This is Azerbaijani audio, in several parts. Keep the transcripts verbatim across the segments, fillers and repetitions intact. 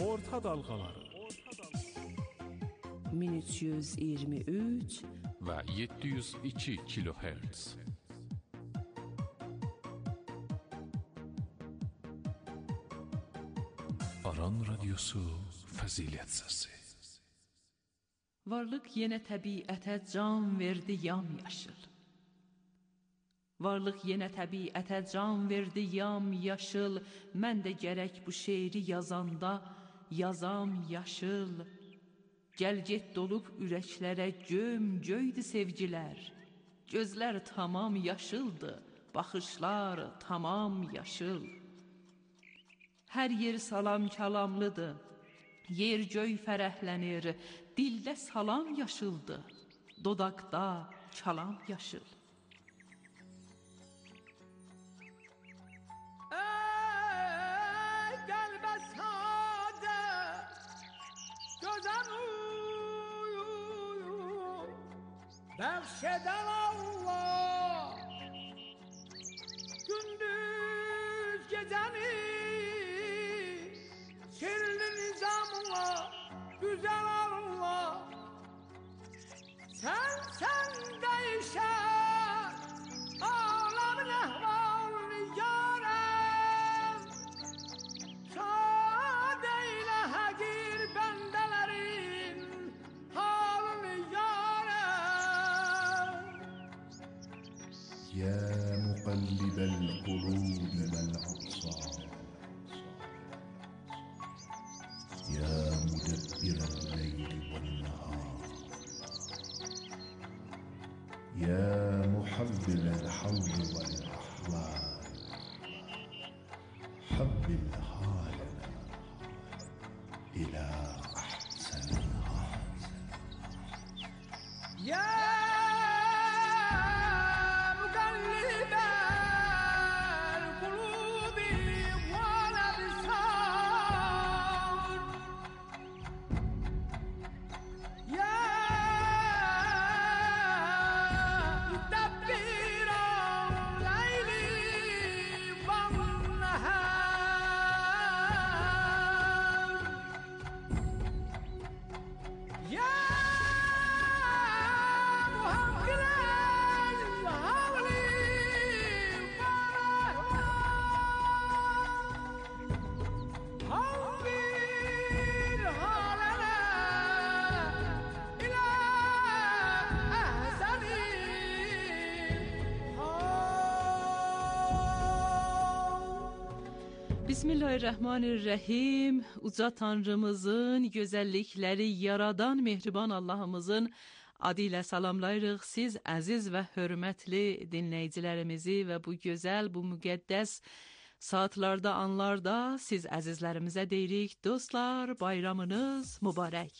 Orta dalğaları min üç yüz iyirmi üç və yeddi yüz iki kilohertz. Aran Radyosu Fəzilət Səsi. Varlıq yenə təbiətə can verdi yamyaşıl. Varlıq yenə təbiətə can verdi yamyaşıl. Mən də gərək bu şeiri yazanda yazam yaşıl. Gəl get dolub ürəklərə göm göydü sevgilər. Gözlər tamam yaşıldı, baxışlar tamam yaşıl. Hər yer salam kəlamlıdır, yer göy fərəhlənir, dildə salam yaşıldı, dodaqda kəlam yaşıl. Ey qəlbə sadə, gözən uyuyur, bəxş edən Allah, gündüz gecəni sirli nizamla, güzel Allah, sen sen değişen alemin ehvalini yarem, şad eyle hakir bendelerin halini yarem. Ya muqallibel qulub vel absar, يا مدبر الليل والنهار، يا محول الحول والأحوال، حبب حالنا إلى أحسن حال. يا مقلب القلوب والأبصار، يا مدبر الليل والنهار، يا مهول الهول والأحوال، حول حالنا إلى أحسن حال. Bismillahirrahmanirrahim. Uca Tanrımızın gözəllikləri yaradan mehriban Allahımızın adı ilə salamlayırıq siz əziz və hörmətli dinləyicilərimizi və bu gözəl, bu müqəddəs saatlarda, anlarda siz əzizlərimizə deyirik, dostlar, bayramınız mübarək.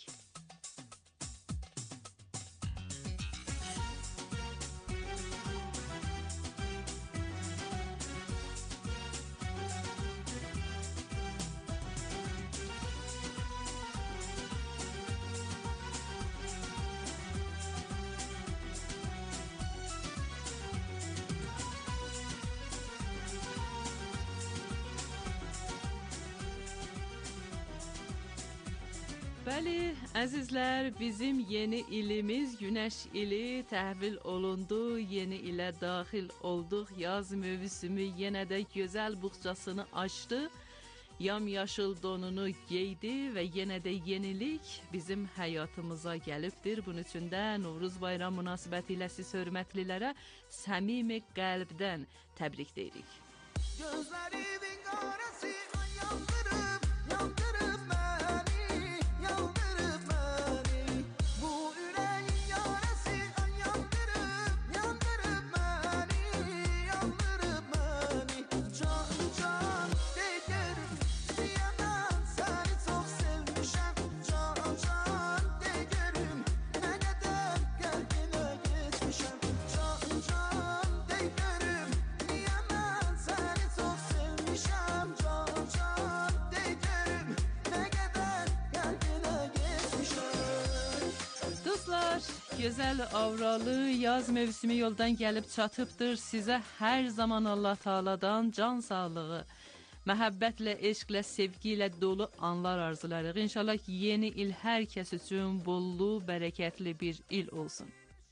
Bəli, əzizlər, bizim yeni ilimiz Günəş ili təhvil olundu, yeni ilə daxil olduq, yaz mövsümü yenə də gözəl buxçasını açdı, yamyaşıl donunu geydi və yenə də yenilik bizim həyatımıza gəlibdir. Bunun üçün də Novruz bayram münasibətilə siz hörmətlilərə səmimi qəlbdən təbrik deyirik. Gözlərimin qarası yandırıb, yandırıb məni, yandırıb məni. Bu ürəyin yarası yandırıb, yandırıb məni, yandırıb məni. Can, can, deyərim, deyəməm, səni çox sevmişəm. Can, can, deyərim, nə qədər qəlbinə geçmişəm. Can, can, deyərim, deyəməm, səni çox sevmişəm. Can, can, deyərim, nə qədər qəlbinə geçmişəm. Dostlar, gözəl avralı yaz mövsümü yoldan gəlib çatıbdır. Sizə hər zaman Allah Taala'dan can sağlığı məhəbbətlə, eşqlə, sevgi ilə dolu anlar arzularıq. İnşallah yeni il hər kəs üçün bollu, bərəkətli bir il olsun.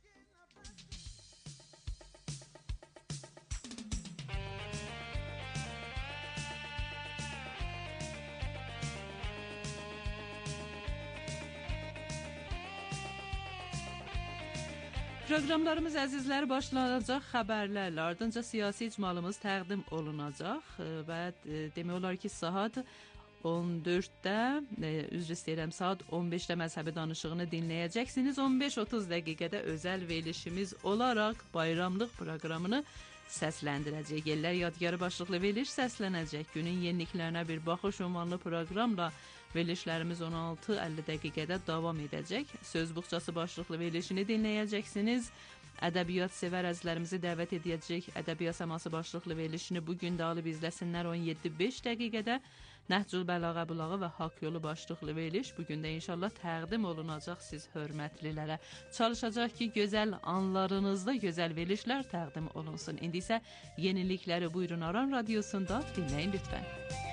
Proqramlarımız əzizlər başlanacaq xəbərlərlə, ardınca siyasi icmalımız təqdim olunacaq və demək olar ki, saat on dörddə, üzr istəyirəm, saat on beşdə məzhəbi danışığını dinləyəcəksiniz. on beş otuz dəqiqədə özəl verilişimiz olaraq bayramlıq proqramını səsləndirəcək. Yerlər yadgarı başlıqlı veriliş səslənəcək. Günün yeniliklərinə bir baxış ünvanlı proqramla verilişlərimiz on altı əlli dəqiqədə davam edəcək. Söz buxçası başlıqlı verilişini dinləyəcəksiniz. Ədəbiyyat sevər əzizlərimizi dəvət edəcək. Ədəbiyyat səması başlıqlı verilişini bugün də alıb izləsinlər on yeddi beş dəqiqədə. Nəhcül Bəlağa Bulağı və Haqq Yolu başlıqlı veriliş bugün də inşallah təqdim olunacaq siz hörmətlilərə. Çalışacaq ki, gözəl anlarınızda gözəl verilişlər təqdim olunsun. İndi isə yenilikləri buyurun Aran Radiosunda dinləyin lütfən.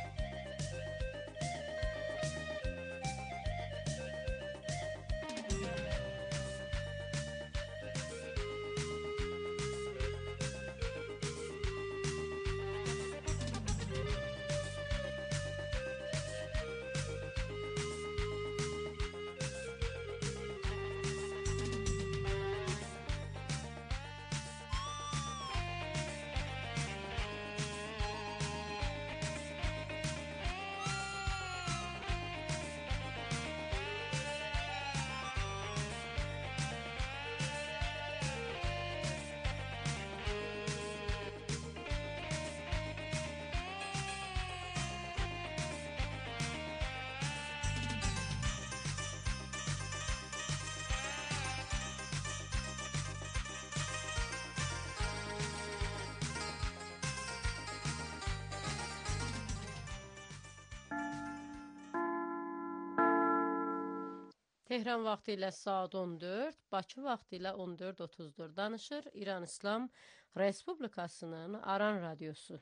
Tehran vaxtı ilə saat on dörd, Bakı vaxtı ilə on dörd otuz dörd danışır İran İslam Respublikasının Aran Radyosu.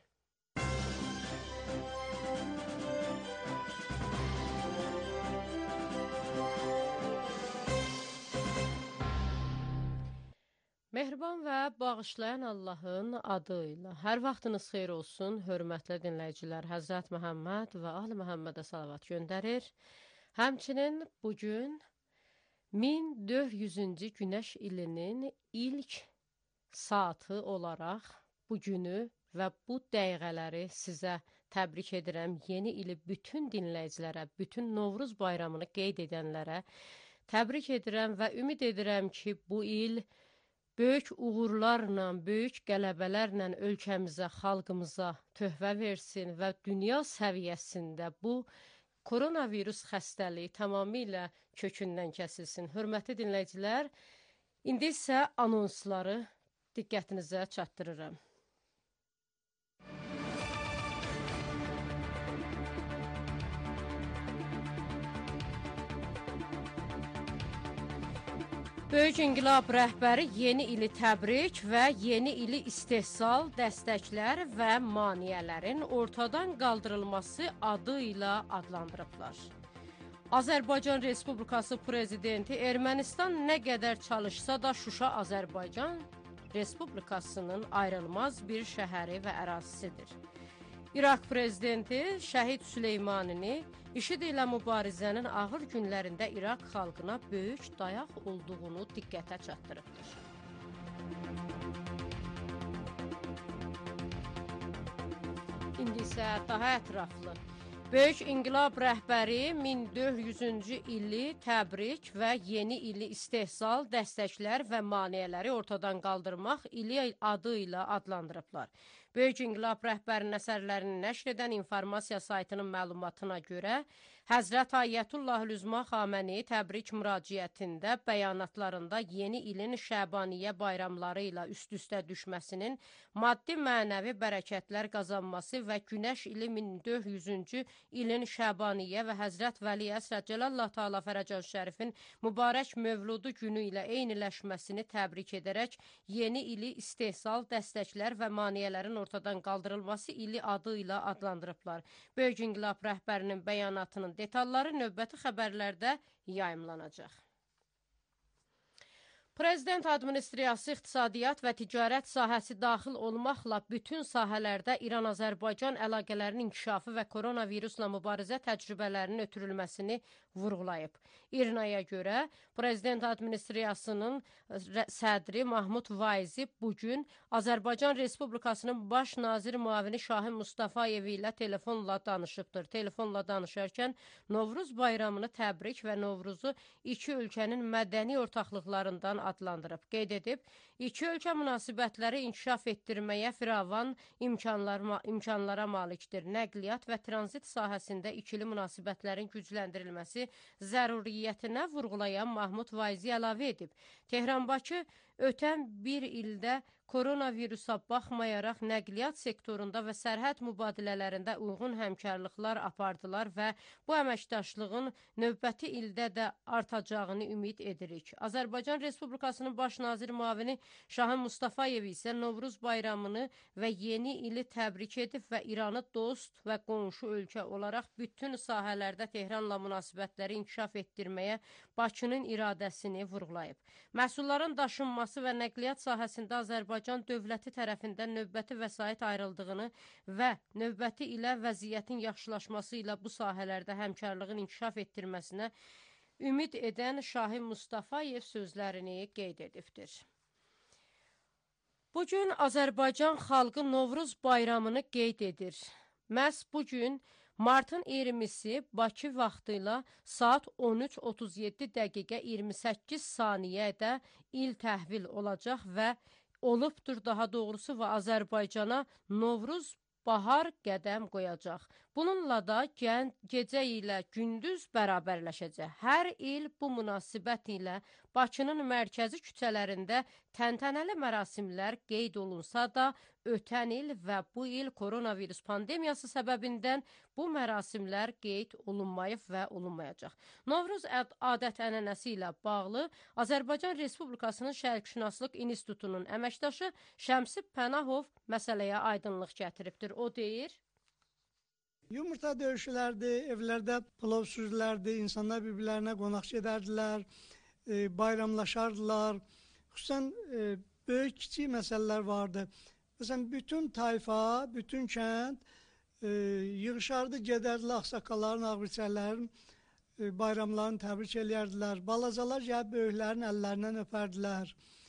Mehriban və bağışlayan Allahın adı ilə hər vaxtınız xeyir olsun, hörmətli dinləyicilər. Həzrət Məhəmməd və Ali Məhəmmədə salavat göndərir. Həmçinin bugün min dörd yüzüncü günəş ilinin ilk saatı olaraq bu günü və bu dəqiqələri sizə təbrik edirəm. Yeni ili bütün dinləyicilərə, bütün Novruz bayramını qeyd edənlərə təbrik edirəm və ümid edirəm ki, bu il böyük uğurlarla, böyük qələbələrlə ölkəmizə, xalqımıza töhfə versin və dünya səviyyəsində bu koronavirus xəstəliyi tamamilə kökündən kəsilsin. Hörmətli dinləyicilər, indi isə anonsları diqqətinizə çatdırıram. Böyük İnqilab rəhbəri yeni ili təbrik və yeni ili istehsal, dəstəklər və maneələrin ortadan qaldırılması adı ilə adlandırıblar. Azərbaycan Respublikası Prezidenti Ermənistan nə qədər çalışsa da Şuşa Azərbaycan Respublikasının ayrılmaz bir şəhəri və ərazisidir. İraq Prezidenti Şəhid Süleymanini IŞİD ilə mübarizənin ağır günlərində İraq xalqına böyük dayaq olduğunu diqqətə çatdırıbdır. İndi isə daha ətraflı. Böyük İnqilab rəhbəri min dörd yüzüncü ili təbrik və yeni ili istehsal, dəstəklər və maneələri ortadan qaldırmaq ili adı ilə adlandırıblar. Böyük İnqilab rəhbərinin əsərlərini nəşr edən informasiya saytının məlumatına görə, Həzrət Ayətullah Üzma Xaməni təbrik müraciətində bəyanatlarında yeni ilin Şəbaniyyə bayramları ilə üst-üstə düşməsinin maddi mənəvi bərəkətlər qazanması və Günəş ili min dörd yüzüncü ilin Şəbaniyyə və Həzrət Vəli Əsrə Cəlallah Teala Fərəcan Şərifin mübarək mövludu günü ilə eyniləşməsini təbrik edərək yeni ili istehsal, dəstəklər və maneələrin ortadan qaldırılması ili adı ilə adlandırıblar. Böyük İnqilab rəhbərinin bəyanatının detalları növbəti xəbərlərdə yayımlanacaq. Prezident Administriyası iqtisadiyyat və ticarət sahəsi daxil olmaqla bütün sahələrdə İran-Azərbaycan əlaqələrinin inkişafı və koronavirusla mübarizə təcrübələrinin ötürülməsini vurğulayıb. İRNA-ya görə Prezident Administriyasının sədri Mahmud Vaizi bugün Azərbaycan Respublikasının baş nazir müavini Şahin Mustafayev ilə telefonla danışıbdır. Telefonla danışarkən Novruz bayramını təbrik və Novruzu iki ölkənin mədəni ortaqlıqlarından adlandırıb. Qeyd edib, iki ölkə münasibətləri inkişaf etdirməyə firavan imkanlar, imkanlara malikdir. Nəqliyyat və tranzit sahəsində ikili münasibətlərin gücləndirilməsi zəruriyyətinə vurğulayan Mahmud Vaizi əlavə edib. Tehran-Bakı ötən bir ildə koronavirusa baxmayaraq nəqliyyat sektorunda və sərhəd mübadilələrində uyğun həmkarlıqlar apardılar və bu əməkdaşlığın növbəti ildə də artacağını ümid edirik. Azərbaycan Respublikasının baş nazir müavini Şahin Mustafayev isə Novruz bayramını və yeni ili təbrik edib və İranı dost və qonşu ölkə olaraq bütün sahələrdə Tehranla münasibətləri inkişaf etdirməyə Bakının iradəsini vurğulayıb. Məhsulların daşınması və nəqliyyat sahəsində Azərbaycan Azərbaycan dövləti tərəfindən növbəti vəsait ayrıldığını və növbəti ilə vəziyyətin yaxşılaşması ilə bu sahələrdə həmkarlığın inkişaf etdirməsinə ümid edən Şahin Mustafayev sözlərini qeyd edibdir. Bugün Azərbaycan xalqı Novruz bayramını qeyd edir. Məhz bugün martın iyirmisi Bakı vaxtı ilə saat on üç otuz yeddi dəqiqə iyirmi səkkiz saniyədə il təhvil olacaq və olubdur daha doğrusu və Azərbaycana Novruz bahar qədəm qoyacaq. Bununla da gecə ilə gündüz bərabərləşəcək. Hər il bu münasibət ilə Bakının mərkəzi küçələrində təntənəli mərasimlər qeyd olunsa da, ötən il və bu il koronavirus pandemiyası səbəbindən bu mərasimlər qeyd olunmayıb və olunmayacaq. Novruz adət-ənənəsi ilə bağlı Azərbaycan Respublikasının Şərqşünaslıq İnstitutunun əməkdaşı Şəmsi Pənahov məsələyə aydınlıq gətiribdir. O deyir, yumurta döyüşlərdi, evlərdə plov süzülərdi, insanlar bir-birlərinə qonaq gedərdilər, e, bayramlaşardılar. Xüsusən e, böyük kiçik məsələlər vardı. Məsələn, bütün tayfa, bütün kənd e, yığışardı, gedərdilər ağsaqqalların, ağbirçələrin e, bayramlarını təbrik eləyərdilər. Balacalar gəlib böyüklərin əllərindən öpərdilər.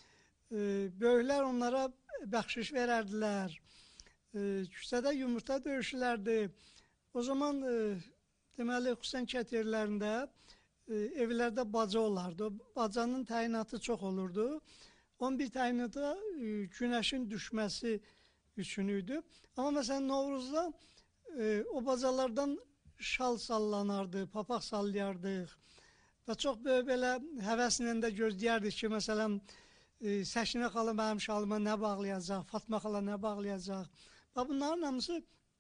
E, böyüklər onlara bəxşiş verərdilər. E, küçədə yumurta döyüşlərdi. O zaman e, deməli, xüsusən kət yerlərində e, evlərdə baca olardı. O bacanın təyinatı çox olurdu. on bir təyinatı e, günəşin düşməsi üçün idi. Amma məsələn, Novruzda e, o bacalardan şal sallanardı, papaq sallayardıq. Və çox böyük belə həvəslə də gözləyərdik ki, məsələn, e, Səkinə xala mənim şalıma nə bağlayacaq, Fatma xala nə bağlayacaq. Və bunların hamısı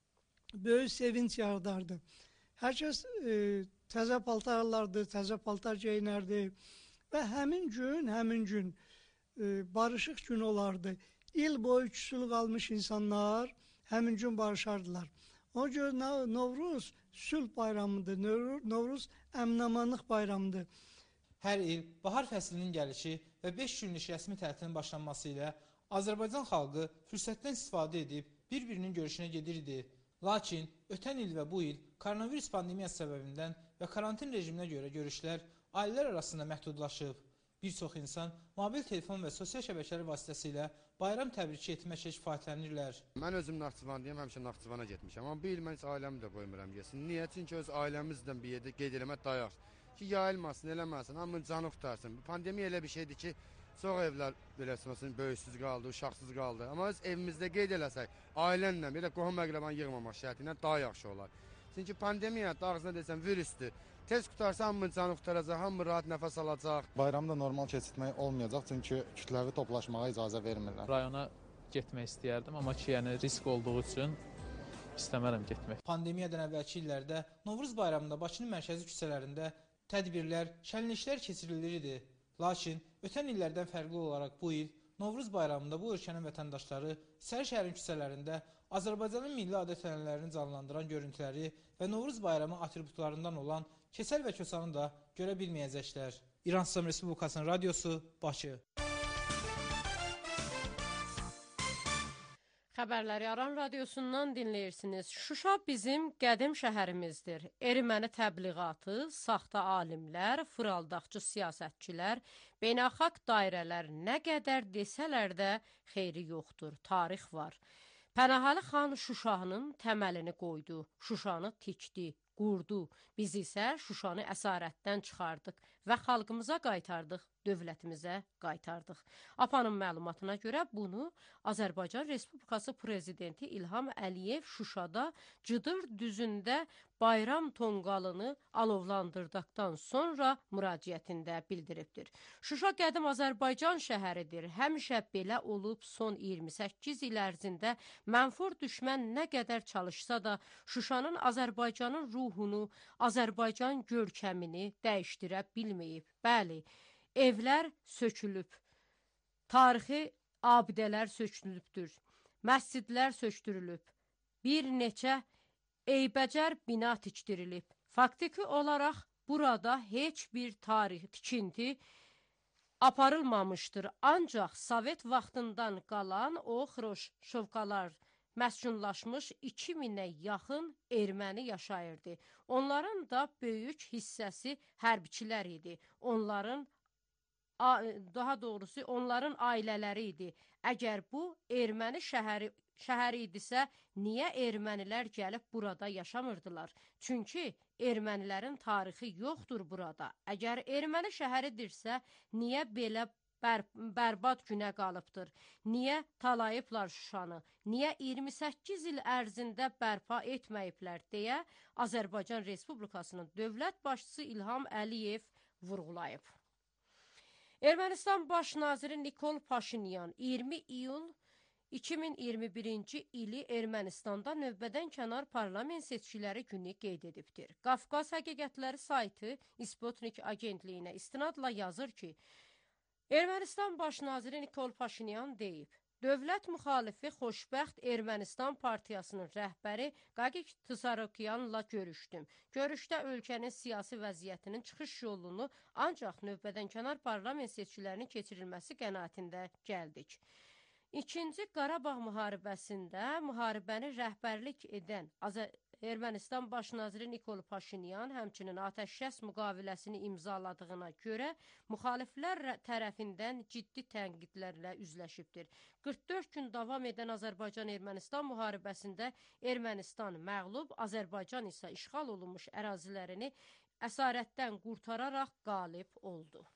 böyük sevinç yaradardı. Hər kəs e, təzə paltar alardı, təzə paltar geyinərdi və həmin gün, həmin gün e, barışıq gün olardı. İl boyu küsülü qalmış insanlar həmin gün barışardılar. Ona görə Novruz sülh bayramıdır, Novruz əmin-amanlıq bayramıdır. Hər il bahar fəslinin gəlişi və beş günlük rəsmi tətilin başlanması ilə Azərbaycan xalqı fürsətdən istifadə edib bir-birinin görüşünə gedirdi. Lakin ötən il və bu il koronavirus pandemiyası səbəbindən və karantin rejiminə görə görüşlər ailələr arasında məhdudlaşıb. Bir çox insan mobil telefon və sosial şəbəkələr vasitəsilə bayram təbriki etməklə kifayətlənirlər. Mən özüm Naxçıvandayım, həmişə Naxçıvana getmişəm. Amma bu il mən heç ailəmi də qoymuram getsin. Niyə? Çünki öz ailəmizlə bir yerdə qeyd eləmək dayaq. Ki, yayılmasın, eləməsin, hamının canı qutarsın. Pandemiya elə bir şeydir ki, çox evlər beləsin, böyüksüz qaldı, uşaqsız qaldı. Amma öz evimizdə qeyd eləsək, ailənlə, bir də qohum əqrəban yığmamaq şərti ilə daha yaxşı olar. Çünki pandemiya, dağızına desəm, virüsdür. Tez qutarsa hamının canı qutaracaq, hamı rahat nəfəs alacaq. Bayramda normal keçirmək olmayacaq, çünki kütləvi toplaşmağa icazə vermirlər. Rayona getmək istəyərdim, amma ki, yəni risk olduğu üçün istəmərəm getmək. Pandemiyadan əvvəlki illərdə Novruz bayramında Bakının mərkəzi küçələrində tədbirlər, şənliklər keçirilirdi. Lakin ötən illərdən fərqli olaraq bu il Novruz bayramında bu ölkənin vətəndaşları Səri şəhərin küçələrində Azərbaycanın milli adət-ənənələrini canlandıran görüntüləri və Novruz bayramı atributlarından olan Keçəl və Kösanı da görə bilməyəcəklər. İran İslam Respublikasının radiosu, Bakı. Xəbərləri Aran radiosundan dinləyirsiniz. Şuşa bizim qədim şəhərimizdir. Erməni təbliğatı, saxta alimlər, fıraldaqçı siyasətçilər, beynəlxalq dairələr nə qədər desələr də xeyri yoxdur. Tarix var. Pənahəli xan Şuşanın təməlini qoydu, Şuşanı tikdi, qurdu. Biz isə Şuşanı əsarətdən çıxardıq və xalqımıza qaytardıq, dövlətimizə qaytardıq. APAnın məlumatına görə bunu Azərbaycan Respublikası Prezidenti İlham Əliyev Şuşada Cıdır düzündə bayram tonqalını alovlandırdıqdan sonra müraciətində bildiribdir. Şuşa qədim Azərbaycan şəhəridir. Həmişə belə olub, son iyirmi səkkiz il ərzində mənfur düşmən nə qədər çalışsa da Şuşanın Azərbaycanın ruhunu, Azərbaycan görkəmini dəyişdirə bilməyib. Bəli, evlər sökülüb, tarixi abidələr sökülübdür, məscidlər sökdürülüb, bir neçə eybəcər bina tikdirilib. Faktiki olaraq burada heç bir tarix tikinti aparılmamışdır. Ancaq Sovet vaxtından qalan o xroşovkalar məskunlaşmış iki minə yaxın erməni yaşayırdı. Onların da böyük hissəsi hərbiçilər idi. Onların daha doğrusu onların ailələri idi. Əgər bu erməni şəhəri, şəhəri idisə, niyə ermənilər gəlib burada yaşamırdılar? Çünki ermənilərin tarixi yoxdur burada. Əgər erməni şəhəridirsə, niyə belə bər bərbad günə qalıbdır? Niyə talayıblar Şuşanı? Niyə iyirmi səkkiz il ərzində bərpa etməyiblər deyə Azərbaycan Respublikasının dövlət başçısı İlham Əliyev vurğulayıb. Ermənistan Baş naziri Nikol Paşinyan iyirmi iyul iki min iyirmi birinci ili Ermənistanda növbədən kənar parlament seçkiləri günü qeyd edibdir. Qafqaz Həqiqətləri saytı İsputnik agentliyinə istinadla yazır ki, Ermənistan Baş naziri Nikol Paşinyan deyib, dövlət müxalifi Xoşbəxt Ermənistan partiyasının rəhbəri Qaqik Tsarokyanla görüşdüm. Görüşdə ölkənin siyasi vəziyyətinin çıxış yolunu ancaq növbədənkənar parlament seçkilərinin keçirilməsi qənaətində gəldik. İkinci Qarabağ müharibəsində müharibəni rəhbərlik edən Ermənistan Baş naziri Nikol Paşinyan həmçinin atəşkəs müqaviləsini imzaladığına görə müxaliflər tərəfindən ciddi tənqidlərlə üzləşibdir. qırx dörd gün davam edən Azərbaycan-Ermənistan müharibəsində Ermənistan məğlub, Azərbaycan isə işğal olunmuş ərazilərini əsarətdən qurtararaq qalib oldu.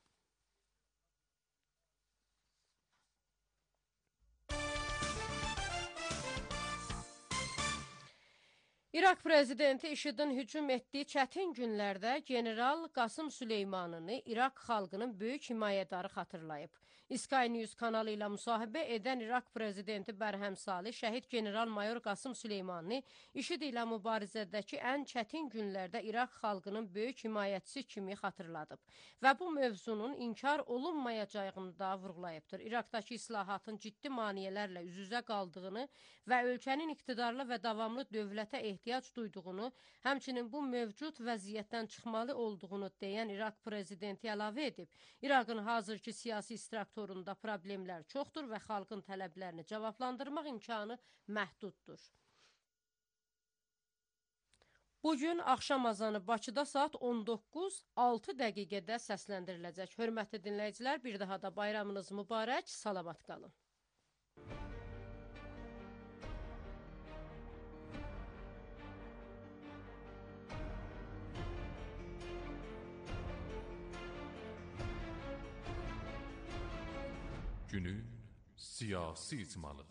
İraq prezidenti IŞİDin hücum etdiyi çətin günlərdə general Qasım Süleymanını İraq xalqının böyük himayədarı xatırlayıb. Sky News kanalı ilə müsahibə edən İraq prezidenti Bərhəm Salih şəhid general-mayor Qasım Süleymanını IŞİD ilə mübarizədəki ən çətin günlərdə İraq xalqının böyük himayətçisi kimi xatırladıb və bu mövzunun inkar olunmayacağını da vurğulayıbdır. İraqdakı islahatın ciddi maneələrlə üz-üzə qaldığını və ölkənin iqtidarlı və davamlı dövlətə ehtiyac ehtiyac duyduğunu, həmçinin bu mövcud vəziyyətdən çıxmalı olduğunu deyən İraq prezidenti əlavə edib. İraqın hazırki siyasi strukturunda problemlər çoxdur və xalqın tələblərini cavablandırmaq imkanı məhduddur. Bugün axşam azanı Bakıda saat on doqquz altı dəqiqədə səsləndiriləcək. Hörmətli dinləyicilər, bir daha da bayramınız mübarək, salamat qalın. Günün siyasi icmalı.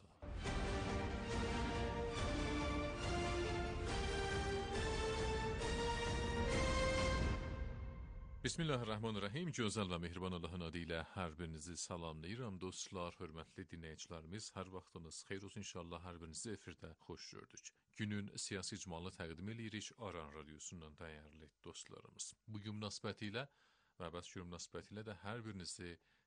Bismillahirrahmanirrahim. Gözəl və mehriban Allahın adı ilə hər birinizi salamlayıram. Dostlar, hörmətli dinləyicilərimiz, hər vaxtınız xeyir olsun inşallah, hər birinizi efirdə xoş gördük. Günün siyasi icmalı təqdim edirik Aran radiosundan dəyərli dostlarımız. Bugün münasibəti ilə və bəs günün münasibəti ilə də hər birinizi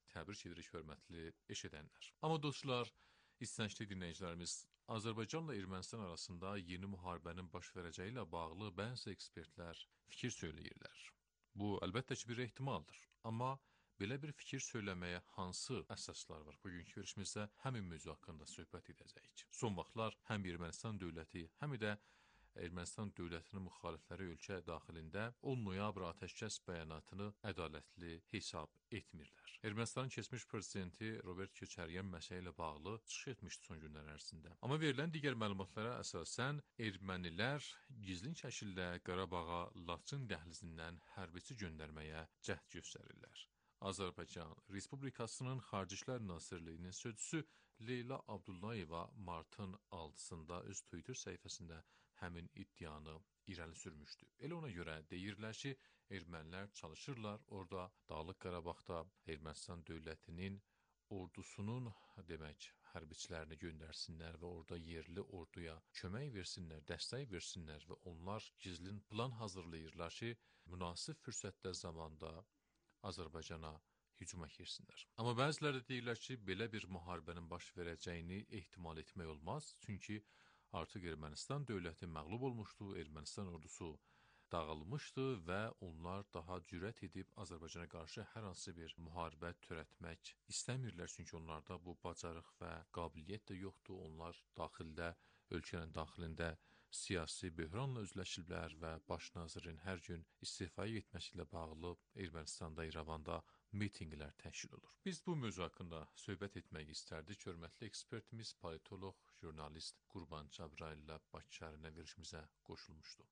təbrik edirik hörmətli eşidənlər. Amma dostlar, istəncli dinləyicilərimiz, Azərbaycanla Ermənistan arasında yeni müharibənin baş verəcəyi ilə bağlı bəzi ekspertlər fikir söyləyirlər. Bu, əlbəttə ki, bir ehtimaldır. Amma belə bir fikir söyləməyə hansı əsaslar var? Bugünkü görüşümüzdə həmin mövzu haqqında söhbət edəcəyik. Son vaxtlar həm Ermənistan dövləti, həm də Ermənistan dövlətinin müxalifləri ölkə daxilində on noyabr atəşkəs bəyanatını ədalətli hesab etmirlər. Ermənistanın keçmiş prezidenti Robert Köçəryan məsələ ilə bağlı çıxış etmişdi son günlər ərzində. Amma verilən digər məlumatlara əsasən ermənilər gizlin şəkildə Qarabağa Laçın dəhlizindən hərbiçi göndərməyə cəhd göstərirlər. Azərbaycan Respublikasının Xarici İşlər Nazirliyinin sözçüsü Leyla Abdullayeva martın altısında öz Twitter səhifəsində həmin iddianı irəli sürmüşdü. Elə ona görə deyirlər ki, ermənilər çalışırlar orada Dağlıq Qarabağda Ermənistan dövlətinin ordusunun demək hərbiçilərini göndərsinlər və orada yerli orduya kömək versinlər, dəstək versinlər və onlar gizlin plan hazırlayırlar ki, münasib fürsətdə zamanda Azərbaycana hücuma girsinlər. Amma bəziləri də deyirlər ki, belə bir müharibənin baş verəcəyini ehtimal etmək olmaz, çünki artıq Ermənistan dövləti məğlub olmuşdu, Ermənistan ordusu dağılmışdı və onlar daha cürət edib Azərbaycana qarşı hər hansı bir müharibə törətmək istəmirlər, çünki onlarda bu bacarıq və qabiliyyət də yoxdur. Onlar daxildə, ölkənin daxilində siyasi böhranla üzləşiblər və baş nazirin hər gün istifaya etməsi ilə bağlı Ermənistanda, İrəvanda mitinqlər təşkil olur. Biz bu mövzu haqqında söhbət etmək istərdik. Hörmətli ekspertimiz, politoloq, jurnalist Qurban Cəbrayıl ilə Bakı şəhərinə verilişimizə qoşulmuşdu.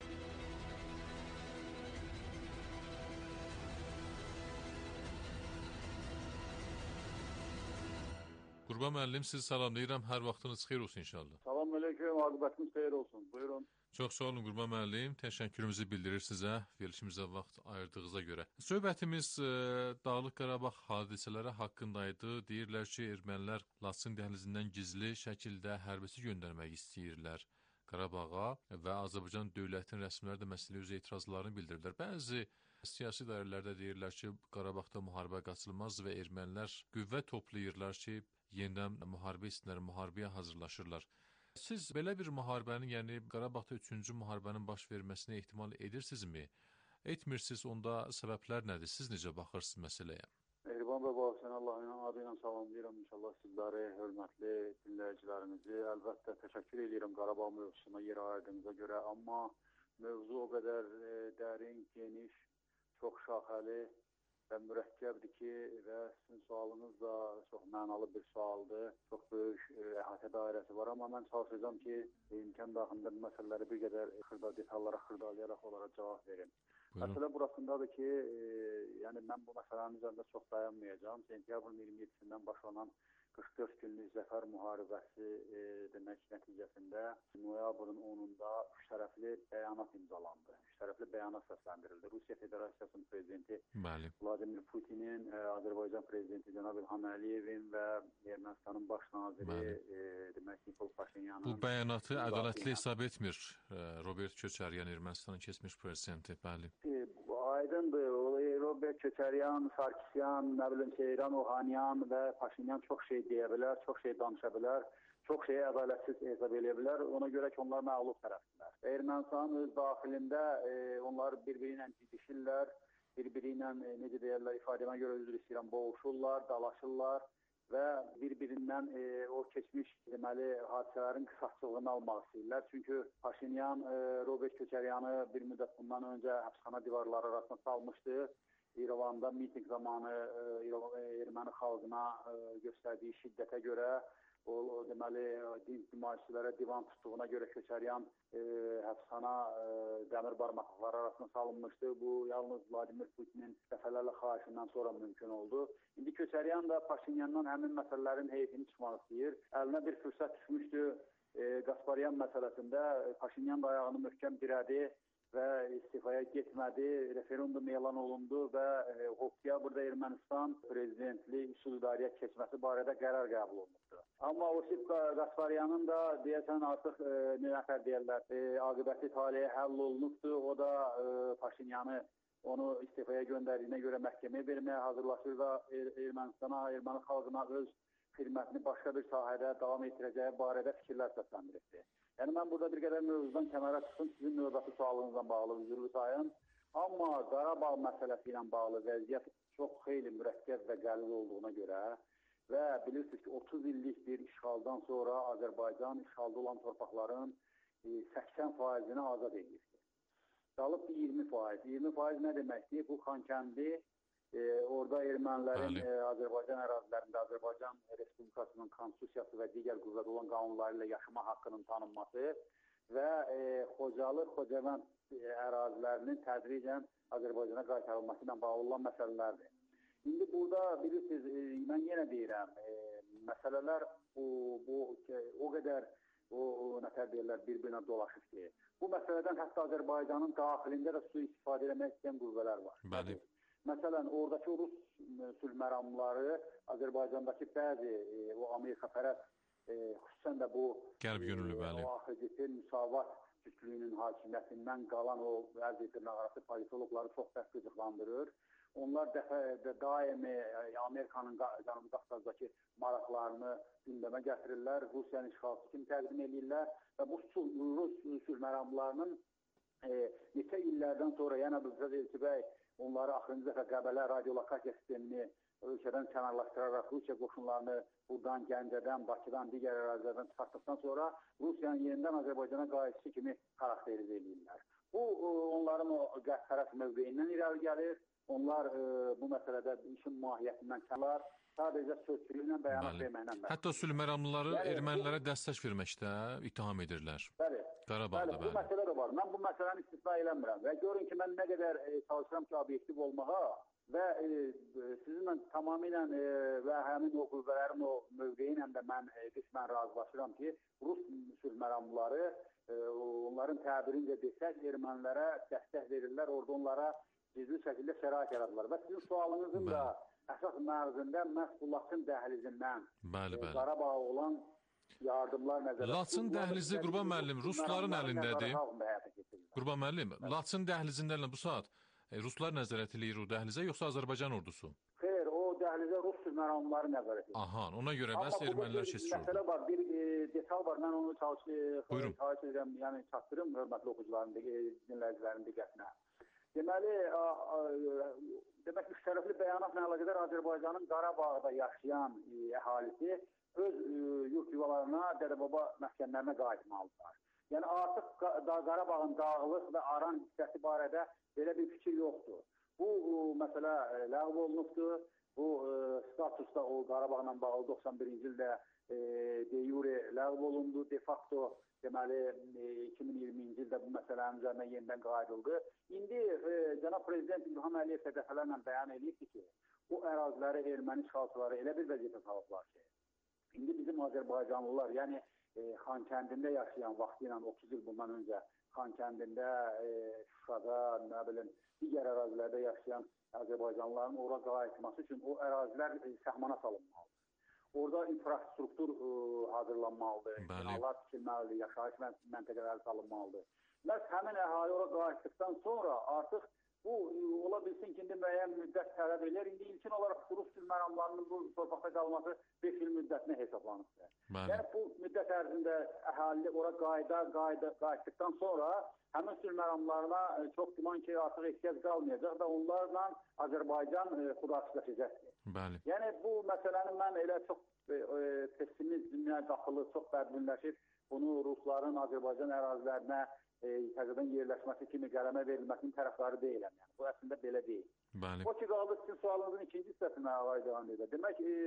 Qurban müəllim, sizi salamlayıram. Hər vaxtınız xeyir olsun inşallah. Salam aleyküm, aqibətiniz xeyir olsun. Buyurun. Çox sağ olun Qurban müəllim. Təşəkkürümüzü bildirir sizə, verilişimizə vaxt ayırdığınıza görə. Söhbətimiz e, Dağlıq Qarabağ hadisələri haqqındaydı. Deyirlər ki, ermənilər Laçın dəhlizindən gizli şəkildə hərbiçi göndərmək istəyirlər Qarabağa və Azərbaycan dövlətinin rəsmiləri də məsələyə öz etirazlarını bildirirlər. Bəzi siyasi dairələrdə deyirlər ki, Qarabağda müharibə qaçılmaz və ermənilər qüvvə toplayırlar ki, yenidən müharibə istəyirlər, müharibəyə hazırlaşırlar. Siz belə bir müharibənin, yəni Qarabağda üçüncü müharibənin baş verməsinə ehtimal edirsinizmi? Etmirsiniz, onda səbəblər nədir? Siz necə baxırsınız məsələyə? Mehriban və Bağışlayan Allahın adı ilə salamlayıram inşallah sizləri, hörmətli dinləyicilərimizi. Əlbəttə təşəkkür edirəm Qarabağ mövzusuna yer ayırdığınıza görə, amma mövzu o qədər e, dərin, geniş, çox şaxəli və mürəkkəbdir ki, və sizin sualınız da çox mənalı bir sualdır. Çox böyük e, əhatə dairəsi var, amma mən çalışacağam ki, imkan daxilində bu məsələləri bir qədər xırda detallara xırdalayaraq onlara cavab verim. Məsələ burasındadır ki, e, yəni mən bu məsələnin üzərində çox dayanmayacağam. Sentyabrın iyirmi yedisindən başlanan qırx dörd günlük zəfər müharibəsi e, demək nəticəsində noyabrın onunda üç tərəfli bəyanat imzalandı. Üç tərəfli bəyanat səsləndirildi. Rusiya Federasiyasının prezidenti Bəli. Vladimir Putinin, e, Azərbaycan prezidenti Cənab İlham Əliyevin və Ermənistanın baş naziri e, demək Nikol Paşinyanın. Bu bəyanatı ədalətli hesab etmir e, Robert Köçəryan, Ermənistanın keçmiş prezidenti. Bəli. E, aydındır. Robert Köçəryan, Sarkisyan, nə bilim Seyran Ohanyan və Paşinyan çox şey deyə bilər, çox şey danışa bilər, çox şeyi ədalətsiz hesab edə bilər. Ona görə ki, onlar məğlub tərəfdirlər. Ermənistanın öz daxilində e, onlar bir-biri ilə didişirlər, bir-biri ilə e, necə deyirlər, ifadəmə görə üzr istəyirəm, boğuşurlar, dalaşırlar və bir-birindən e, o keçmiş deməli hadisələrin qısaçlığını almaq istəyirlər. Çünki Paşinyan e, Robert Köçəryanı bir müddət bundan öncə həbsxana divarları arasında salmışdı. İrəvanda miting zamanı e, erməni xalqına e, göstərdiyi şiddətə görə o, o deməli din nümayişçilərə divan tutduğuna görə Köçəryan e, həbsxana e, dəmir barmaqlıqları arasında salınmışdı. Bu yalnız Vladimir Putinin dəfələrlə xahişindən sonra mümkün oldu. İndi Köçəryan da Paşinyandan həmin məsələlərin heyfini çıxmaq istəyir. Əlinə bir fürsət düşmüşdü e, Qasparyan məsələsində. Paşinyan da ayağını möhkəm dirədi və istifaya getmədi, referendum elan olundu və e, oktyabrda Ermənistan prezidentli üsul idarəyə keçməsi barədə qərar qəbul olundu. Amma Osip Qasparyanın da deyəsən artıq e, nə nəfər deyirlər, e, aqibəti taliyə həll olunubdur. O da e, Paşinyanı onu istifaya göndərdiyinə görə məhkəməyə verməyə hazırlaşır və er Ermənistana, Erməni xalqına öz xidmətini başqa bir sahədə davam etdirəcəyi barədə fikirlər səsləndiribdir. Yəni mən burada bir qədər mövzudan kənara çıxdım, sizin növbəti sualınızla bağlı üzrlü sayın. Amma Qarabağ məsələsi ilə bağlı vəziyyət çox xeyli mürəkkəb və qəliz olduğuna görə və bilirsiniz ki, otuz illik bir işğaldan sonra Azərbaycan işğalda olan torpaqların səksən faizini azad edir. Qalıb iyirmi faiz. iyirmi faiz nə deməkdir? Bu Xankəndi, e, orada ermənilərin e, Azərbaycan ərazilərində Azərbaycan Respublikasının konstitusiyası və digər qüvvədə olan qanunları ilə yaşama haqqının tanınması və e, Xocalı, Xocavənd e, ərazilərinin tədricən Azərbaycana qaytarılması ilə bağlı olan məsələlərdir. İndi burada bilirsiniz, e, mən yenə deyirəm, e, məsələlər bu, bu o qədər o, o nətər deyirlər, bir-birinə dolaşır ki, bu məsələdən hətta Azərbaycanın daxilində də su istifadə etmək istəyən qüvvələr var. Bəli. Məsələn, oradakı Rus sülh məramları Azərbaycandakı bəzi e, o Amerika pərəst, e, xüsusən də bu qərb yönlü, bəli. O A X C müsavat cütlüyünün hakimiyyətindən qalan o vəzi dırnaqarası politologları çox bəs qıcıqlandırır. Onlar dəfə də daimi Amerikanın Cənubi Qafqazdakı maraqlarını gündəmə gətirirlər, Rusiyanın işğalçısı kimi təqdim edirlər və bu Rus sülh məramlarının e, neçə illərdən sonra, yəni Abdülcəz Elçi bəy onları axırıncı dəfə Qəbələ radiolokasiya sistemini ölkədən kənarlaşdıraraq Rusiya qoşunlarını buradan, Gəncədən, Bakıdan, digər ərazilərdən çıxartdıqdan sonra Rusiyanın yenidən Azərbaycana qayıtışı kimi xarakterize edirlər. Bu onların o qəddpərəst mövqeyindən irəli gəlir. Onlar e, bu məsələdə işin mahiyyətindən kənar, sadəcə sözçülüklə bəyanat verməklə. Hətta sülh məramlıları yəni, ermənilərə dəstək verməkdə ittiham edirlər. Bəli. Qarabağda, bəli. Bu məsələ də var. Mən bu məsələni istisna eləmirəm və görün ki, mən nə qədər e, çalışıram ki, obyektiv olmağa və e, sizinlə tamamilə e, və həmin o qüvvələrin o mövqeyi ilə də mən e, qismən razılaşıram ki, Rus sülh məramlıları e, onların təbirincə desək, ermənilərə dəstək verirlər, orada onlara gizli şəkildə şərait yaradılar. Və sizin sualınızın bəli. Da əsas mərzində məhz bu Laçın dəhlizindən bəli, bəli. Qarabağa olan yardımlar nəzərə. Laçın dəhlizi Qurban müəllim Rusların əlindədir. Qurban müəllim, Laçın dəhlizində bu saat e, Ruslar nəzarət edir o dəhlizə, yoxsa Azərbaycan ordusu? Xeyr, o dəhlizə Rus məramlıları nəzarət edir. Aha, ona görə bəs ermənilər keçir orada. Məsələ var, bir e, detal var. Mən onu çalışıram, çalışıram, yəni çatdırım hörmətli oxucuların, dinləyicilərin diqqətinə. Deməli, a, a, demək üç tərəfli bəyanatla əlaqədar Azərbaycanın Qarabağda yaşayan e, əhalisi öz e, yurt yuvalarına, Dədə-Baba məskənlərinə qayıtmalıdırlar. Yəni artıq da, Qarabağın dağlıq və aran hissəsi barədə belə bir fikir yoxdur. Bu e, məsələ e, ləğv olunubdur. Bu e, statusda o Qarabağla bağlı doxsan birinci ildə e, de jure ləğv olundu, de facto deməli iki min iyirminci ildə bu məsələnin üzərinə yenidən qayıdıldı. İndi e, cənab Prezident İlham Əliyev dəfələrlə bəyan edibdir ki, bu əraziləri erməni işğalçıları elə bir vəziyyətə salıblar ki, indi bizim Azərbaycanlılar, yəni e, Xankəndində yaşayan vaxtı ilə otuz il bundan öncə Xankəndində, e, Şuşada, nə bilim, digər ərazilərdə yaşayan Azərbaycanlıların ora qayıtması üçün o ərazilər e, səhmana salınmalıdır. Orada infrastruktur ə, hazırlanmalıdır, binalar tikilməlidir, yaşayış məntəqələri salınmalıdır. Məhz həmin əhali ora qayıtdıqdan sonra artıq bu ə, ola bilsin ki, indi müəyyən müddət tələb edir. İndi ilkin olaraq Rus sülh məramlarının bu torpaqda qalması beş il müddətinə hesablanır. Yəni bu müddət ərzində əhali ora qayıda, qayıda, qayıtdıqdan sonra həmin sülh məramlarına çox güman ki, artıq ehtiyac qalmayacaq və onlarla Azərbaycan ə, xudaşlaşacaqdır. Bəli. Yəni bu məsələni mən elə çox e, pessimist dünya daxılı, çox bədbinləşib bunu Rusların Azərbaycan ərazilərinə e, təzədən yerləşməsi kimi qələmə verilməsinin tərəfdarı deyiləm. Yəni bu əslində belə deyil. Bəli. O ki qaldı sizin sualınızın ikinci hissəsinə ağaydan edir. Demək e,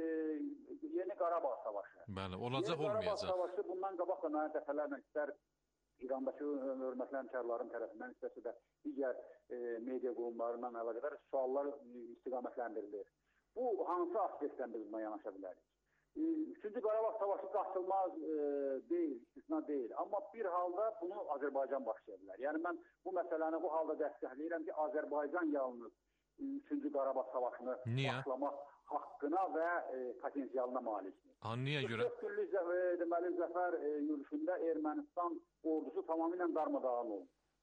yeni Qarabağ savaşı. Bəli, olacaq yeni olmayacaq. Qarabağ savaşı bundan qabaq da mənə dəfələrlə istər İrandakı hörmətli həmkarların tərəfindən, istərsə də digər e, media qurumlarından əlaqədar suallar istiqamətləndirilir. Bu hansı aspektdən biz buna yanaşa bilərik? Üçüncü Qarabağ savaşı qaçılmaz e, deyil, istisna deyil. Amma bir halda bunu Azərbaycan başlaya bilər. Yəni mən bu məsələni bu halda dəstəkləyirəm ki, Azərbaycan yalnız Üçüncü Qarabağ savaşını Niyə? Başlamaq haqqına və e, potensialına malikdir. Ha, niyə görə? kırk günlük zəfər, deməli, zəfər e, yürüyüşündə Ermənistan ordusu tamamilə darmadağın oldu.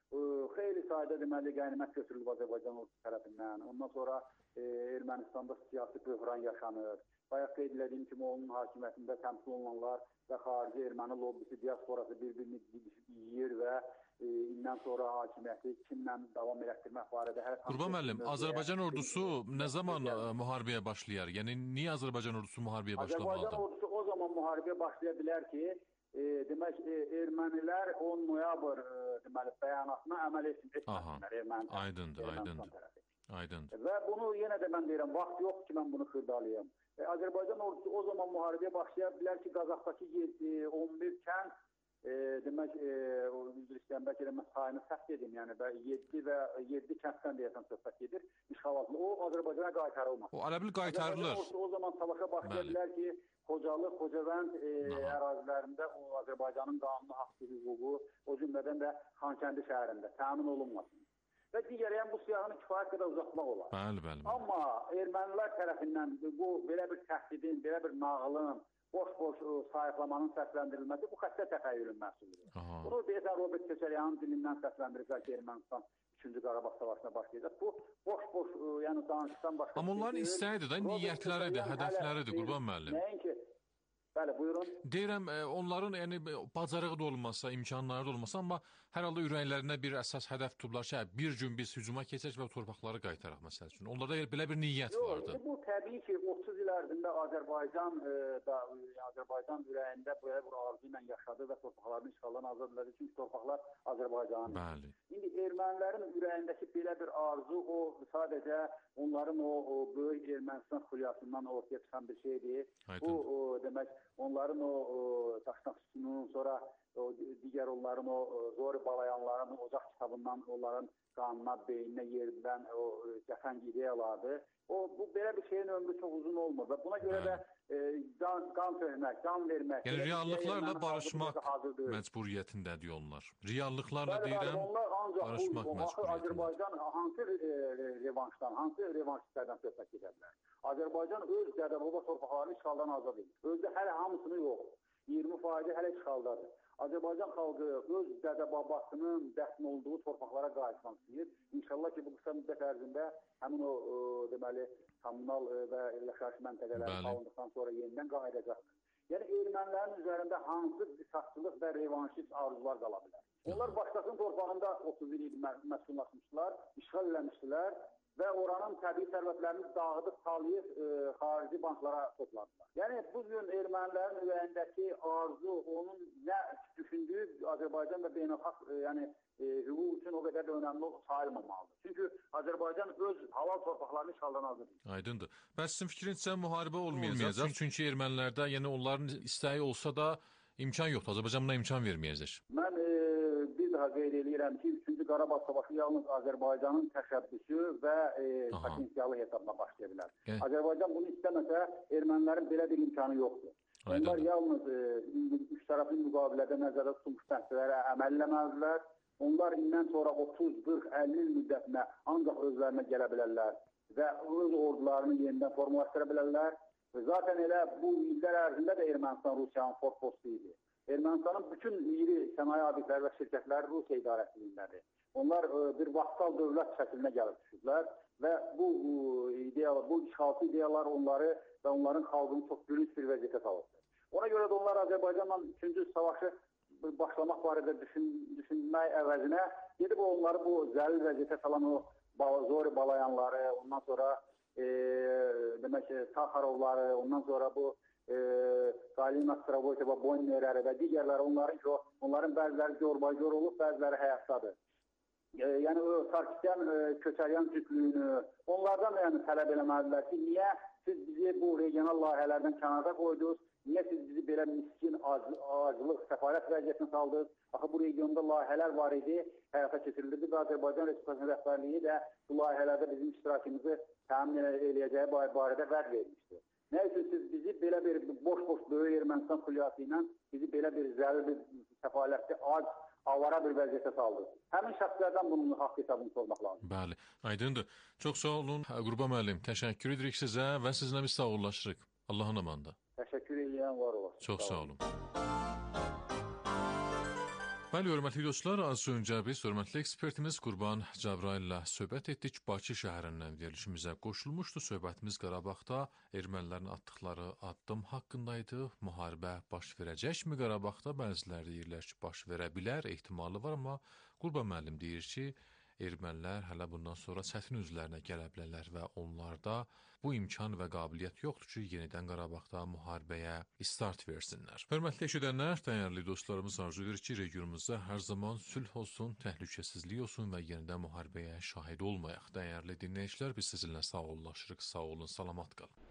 e, xeyli sayda deməli qənimət götürülüb Azərbaycan ordusu tərəfindən. Ondan sonra e, Ermənistanda siyasi böhran yaşanır. Bayaq qeyd etdiyim kimi onun hakimiyyətində təmsil olunanlar və xarici erməni lobbisi, diasporası bir-birini yiyir və e, indən sonra hakimiyyəti kimlə davam elətdirmək barədə hər Qurban müəllim, Azərbaycan ordusu nə zaman ə, müharibəyə başlayar? Yəni niyə Azərbaycan ordusu müharibəyə başlamalıdır? Azərbaycan ordusu o zaman müharibəyə başlaya bilər ki, e, demək e, ermənilər on noyabr e, deməli bəyanatına əməl etməsinlər. Erməni aydındır, aydındır. Aydındır. Və bunu yenə də mən deyirəm, vaxt yoxdur ki, mən bunu xırdalayım. E, Azərbaycan ordusu o zaman müharibəyə başlaya bilər ki, Qazaxdakı on bir kənd e, demək, e, üzr istəyirəm, bəlkə də mən sayını səhv edim, yəni yeddi və yeddi kənddən deyəsən söhbət gedir, işğal altında. O Azərbaycana qaytarılmaz. O elə bil qaytarılır. Azərbaycan ordusu o zaman savaşa başlaya bilər ki, Xocalı, Xocavənd e, ərazilərində o Azərbaycanın qanuni haqqı hüququ, o cümlədən də Xankəndi şəhərində təmin olunmasın. Və digər, yəni bu siyahını kifayət qədər uzatmaq olar. Bəli, bəli. Amma ermənilər tərəfindən bu belə bir təhdidin, belə bir nağılın, boş-boş sayıqlamanın səsləndirilməsi bu xəstə təxəyyülün məhsuludur. Bunu deyəsən Robert Köçəryanın dilindən səsləndirirlər ki, Ermənistan üçüncü Qarabağ savaşına başlayacaq. Bu boş-boş, yəni danışıqdan başqa. Amma onların istəyidir də, niyyətləridir, hədəfləridir, Qurban müəllim. Nəinki? Bəli, buyurun. Deyirəm, onların yəni bacarığı da olmasa, imkanları da olmasa, amma hər halda ürəklərində bir əsas hədəf tutublar ki, bir gün biz hücuma keçək və torpaqları qaytaraq məsəl üçün. Onlarda belə bir niyyət Yox, vardı. Bu təbii ki, otuz il ərzində Azərbaycan e, da Azərbaycan ürəyində belə bir arzu ilə yaşadı və torpaqlarını işğaldan azad elədi. Çünki torpaqlar Azərbaycanın. Bəli. İndi ermənilərin ürəyindəki belə bir arzu o sadəcə onların o, o böyük Ermənistan xulyasından ortaya çıxan bir şeydir. Aydın. Bu o, demək onların o, o Daşnaqçının sonra o digər onların o Zori Balayanların Ocaq kitabından onların qanuna, beyninə yerilən o cəfəng ideyalardır. O bu belə bir şeyin ömrü çox uzun olmur və buna görə də e, can, qan töhmək, can vermək. Yəni reallıqlarla barışmaq məcburiyyətindədir onlar. Reallıqlarla bəli, deyirəm, onlar ancaq barışmaq bu, məcburiyyətindədir. Azərbaycan hansı e, revanşdan, hansı revanşistlərdən söhbət gedə bilər? Azərbaycan öz dədə-baba torpaqlarını işğaldan azad edir. Özdə hələ hamısını yox. iyirmi faizi hələ işğaldadır. Azərbaycan xalqı öz dədə-babasının dəfn olduğu torpaqlara qayıtmaq istəyir. İnşallah ki, bu qısa müddət ərzində həmin o, o deməli, kommunal və yaşayış məntəqələri alındıqdan sonra yenidən qayıdacaqdır. Yəni, ermənilərin üzərində hansı qisasçılıq və revanşist arzular qala bilər? Onlar başqasının torpağında otuz il idi məskunlaşmışlar, işğal eləmişdilər və oranın təbii sərvətlərini dağıdıb, talayıb e, xarici banklara topladılar. Yəni, bu gün ermənilərin ürəyindəki arzu, onun nə düşündüyü Azərbaycan və beynəlxalq e, yəni, e, hüquq üçün o qədər də önəmli sayılmamalıdır. Çünki Azərbaycan öz halal torpaqlarını işğaldan azad edir. Aydındır. Bəs sizin fikrincə müharibə olmayacaq? Çünki ermənilərdə, yəni onların istəyi olsa da imkan yoxdur. Azərbaycan buna imkan verməyəcək. Mən e, bir daha qeyd edirəm ki, üçüncü Qarabağ savaşı yalnız Azərbaycanın təşəbbüsü və e, potensialı hesabına başlaya bilər. Gəl. Azərbaycan bunu istəməsə, ermənilərin belə bir imkanı yoxdur. Aydın. Onlar yalnız e, üç tərəfli müqavilədə nəzərdə tutulmuş təhsillərə əməl eləməzlər. Onlar indən sonra otuz, qırx, əlli il müddətinə ancaq özlərinə gələ bilərlər və öz ordularını yenidən formalaşdıra bilərlər. Zaten elə bu illər ərzində də Ermənistan Rusiyanın forpostu idi. Ermənistanın bütün iri sənaye obyektləri və şirkətləri Rusiya idarəçiliyindədir. Onlar e, bir vaxtsal dövlət şəklinə gəlib düşüblər və bu ideyalar, bu işğalçı ideyalar onları və onların xalqını çox gülünç bir vəziyyətə salıbdır. Ona görə də onlar Azərbaycanla üçüncü savaşı başlamaq barədə düşün, düşünmək əvəzinə gedib onları bu zəlil vəziyyətə salan o Zori Balayanları, ondan sonra e, demək ki, Sakharovları, ondan sonra bu e, Galina Stravoytova, Bonnerləri və digərləri onların ki, onların bəziləri görbagör olub, bəziləri həyatdadır. E, yəni o Sarkisyan, e, Köçəryan cütlüyünü onlardan da yəni tələb eləməlidirlər ki, niyə siz bizi bu regional layihələrdən kənarda qoydunuz, niyə siz bizi belə miskin, aclıq, səfalət vəziyyətinə saldınız? Axı bu regionda layihələr var idi, həyata keçirildi və Azərbaycan Respublikasının rəhbərliyi də bu layihələrdə bizim iştirakımızı təmin eləyəcəyi barədə vəd vermişdir. Nə üçün siz bizi belə bir boş-boş böyük Ermənistan xulyası ilə bizi belə bir zəli, bir səfalətli, ac, avara bir vəziyyətə saldınız? Həmin şəxslərdən bunun haqq hesabını sormaq lazım. Bəli, aydındır. Çox sağ olun, Qurban müəllim. Təşəkkür edirik sizə və sizinlə biz sağollaşırıq. Allahın amanında. Təşəkkür edirəm, var olasın. Çox sağ olun. Bəli, hörmətli dostlar, az öncə biz hörmətli ekspertimiz Qurban Cəbrayil ilə söhbət etdik. Bakı şəhərindən verilişimizə qoşulmuşdu. Söhbətimiz Qarabağda ermənilərin atdıqları addım haqqındaydı. Müharibə baş verəcəkmi Qarabağda? Bəziləri deyirlər ki, baş verə bilər, ehtimalı var, amma Qurban müəllim deyir ki, ermənilər hələ bundan sonra çətin üzlərinə gələ bilərlər və onlarda bu imkan və qabiliyyət yoxdur ki, yenidən Qarabağda müharibəyə start versinlər. Hörmətli eşidənlər, dəyərli dostlarımız arzu edir ki, regionumuzda hər zaman sülh olsun, təhlükəsizlik olsun və yenidən müharibəyə şahid olmayaq. Dəyərli dinləyicilər, biz sizinlə sağollaşırıq, sağ olun, salamat qalın.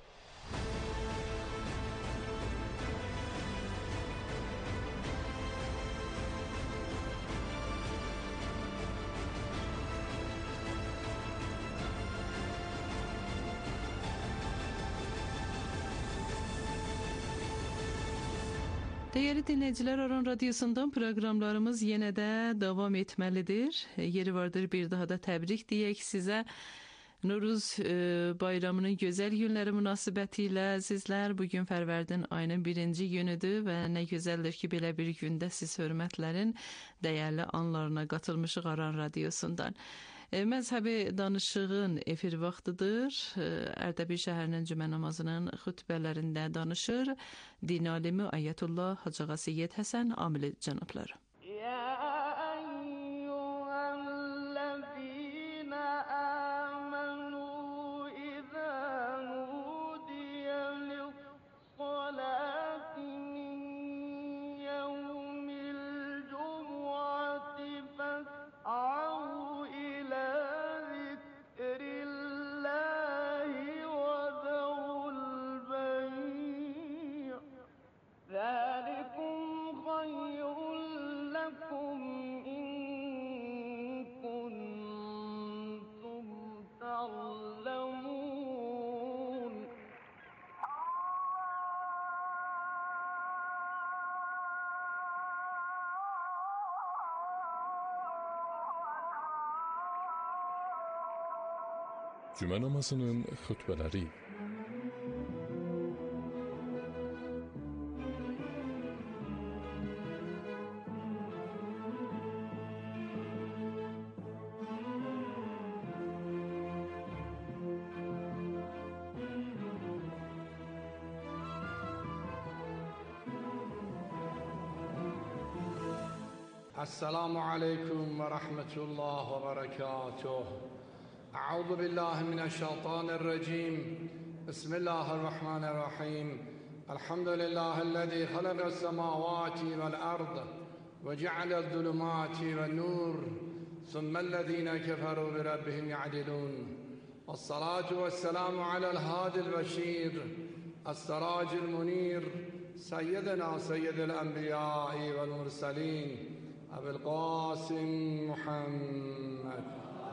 Değerli dinleyiciler, Aran Radyosu'ndan programlarımız yine de devam etmelidir. Yeri vardır bir daha da tebrik diyek size. Noruz e, bayramının güzel günleri münasibətilə sizler bugün Fərvərdin ayının birinci günüdür ve ne güzeldir ki belə bir günde siz hörmətlərin değerli anlarına katılmışıq Aran Radyosu'ndan. E, Məzhəbi danışığın efir vaxtıdır. E, Ərdəbil şəhərinin cümə namazının xütbələrində danışır. Din alimi Ayətullah Hacığa Seyyid Həsən Amili cənabları. Cümə namazının xütbələri. السلام عليكم ورحمة الله وبركاته. أعوذ بالله من الشيطان الرجيم. بسم الله الرحمن الرحيم. الحمد لله الذي خلق السماوات والأرض وجعل الظلمات والنور ثم الذين كفروا بربهم يعدلون. والصلاة والسلام على الهادي البشير السراج المنير سيدنا سيد الأنبياء والمرسلين أبي القاسم محمد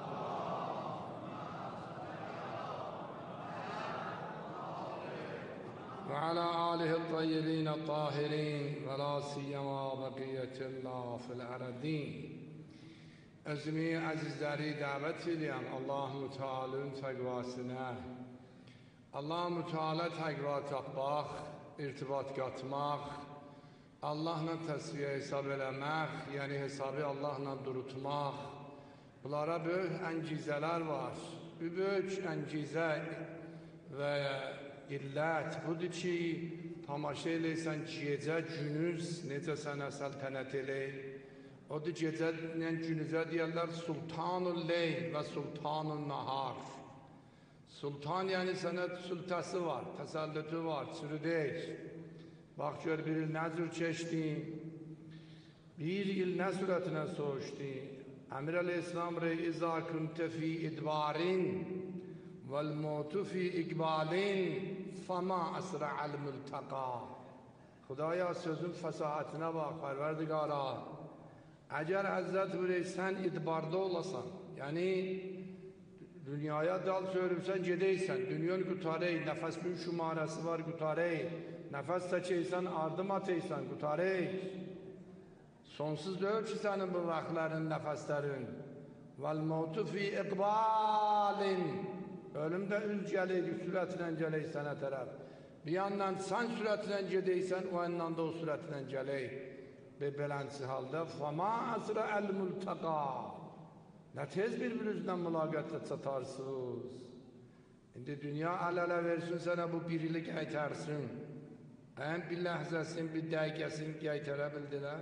وعلى آله الطيبين الطاهرين ولا سيما بقية الله في الأرضين. Özümü əzizləri dəvət edirəm Allah-u Teala'nın təqvasına. Allah-u Teala təqva tapmaq, irtibat qatmaq, Allahla təsviyə hesab eləmək, yəni hesabı Allahla durutmaq. Bunlara böyük əncizələr var. Bu böyük əncizə və illət budur ki, tamaşa eləysən gecə, günüz necə sənə səltənət eləyir. Odur gecələ günüzə deyərlər Sultanul Leyl və Sultanul Nahar. Sultan yəni sənə sultası var, təsəllütü var, sürüdək. Bax gör bir il nə cür keçdin, bir il nə sürətinə soğuşdun. Əmir Əl-İslam rey izâ küntə fi idbarin vəl-mutu fi iqbalin fəma əsra'al mültəqa. Xudaya sözün fəsahatinə bax, Pərverdigara. Əgər Həzrət buyuruyor, sən idbarda olasan, yəni dünyaya dal sörübsən, gedəysən, dünyanı qutarey, nəfəs gün şumarəsi var qutarey, nəfəs çəkəysən, ardım atəysən, qutarey. Sonsuz deyil ki, sənin bu vaxtların, nəfəslərin. Vəl-mautu fi iqbalin. Ölüm də üz gələk, sürətlə gələk sənə tərəf. Bir yandan sən sürətlə gedəysən, o yandan da o sürətlə gələk. به beləncə halda فَمَا أَسْرَ الْمُلْتَقَى nə tez bir-birinizlə mülaqətə çatarsınız. İndi dünya əl-ələ versin sənə bu bir ili qaytarsın. Ən bir ləhzəsin, bir dəqiqəsin qaytara bildilər.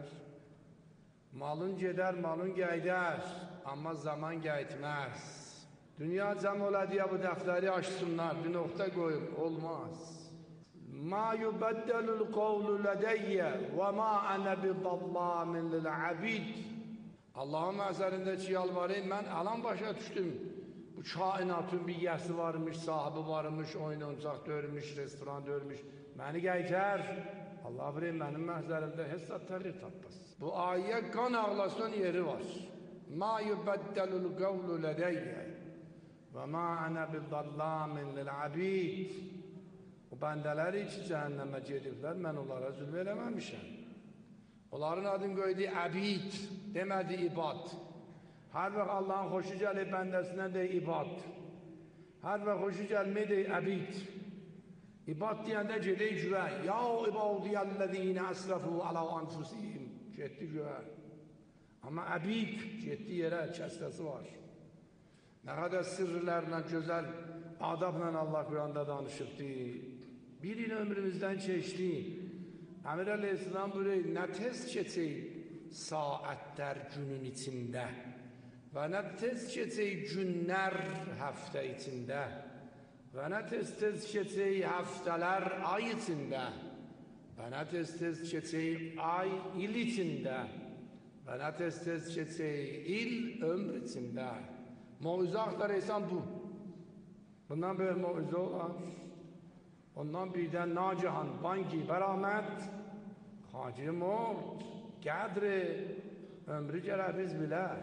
Malın gedər, malın qaytar, amma zaman qaytməz. Dünya cəm ola deyə bu dəftəri açsınlar, bir nöqtə qoyub, olmaz. مَا يُبَدَّلُ الْقَوْلُ لَدَيَّ وَمَا أَنَا بِضَلَّامٍ لِلْعَبِيدِ Allah'ın əsərindəki yalvarayım, mən alan başa düşdüm. Bu kainatın bir yəsi varmış, sahibi varmış, oyun oyuncaq dörmüş, restoran dörmüş. Məni qaytar. Allah bileyim, mənim məhzərimdə hesab təğir tapmaz. Bu ayyə qan ağlasın yeri var. مَا يُبَدَّلُ الْقَوْلُ لَدَيَّ وَمَا أَنَا بِضَلَّامٍ لِلْعَبِيدِ O bəndələri ki, cəhənnəmə gediblər, mən onlara zülm eləməmişəm. Onların adını qoydu əbid, demədi ibad. Hər vaxt Allahın xoşu gəlib bəndəsinə deyir ibad. Hər vaxt xoşu gəlmir deyir əbid. İbad deyəndə gedir güvə. Ya ibadiyyəllezine əsrafu ala anfusihim. Getdi güvə. Amma əbid getdi yerə, kəsrəsi var. Nə qədər sırrlarla, gözəl adabla Allah Quranda danışıbdı. Bir il ömrümüzdən keçdi. Əmir Aleyhisselam buyuruyor, nə tez keçək saatlər günün içində və nə tez keçək günlər həftə içində və nə tez tez keçək həftələr ay içində və nə tez tez keçək ay il içində və nə tez tez keçək il ömr içində. Muizə axtarırsan bu. Bundan böyle muizə olar. Ondan birdən nacihan, banki, bərahmət, xacir mord, qədri, ömrü gələ biz bilər.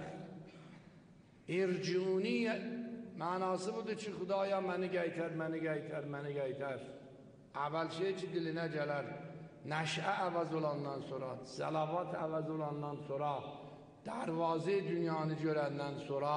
İrcuni mənası budur ki, Xudaya məni qaytar, məni qaytar, məni qaytar. Əvvəl şey ki, dilinə gələr, nəşə əvəz olandan sonra, zəlavat əvəz olandan sonra, dərvazı dünyanı görəndən sonra,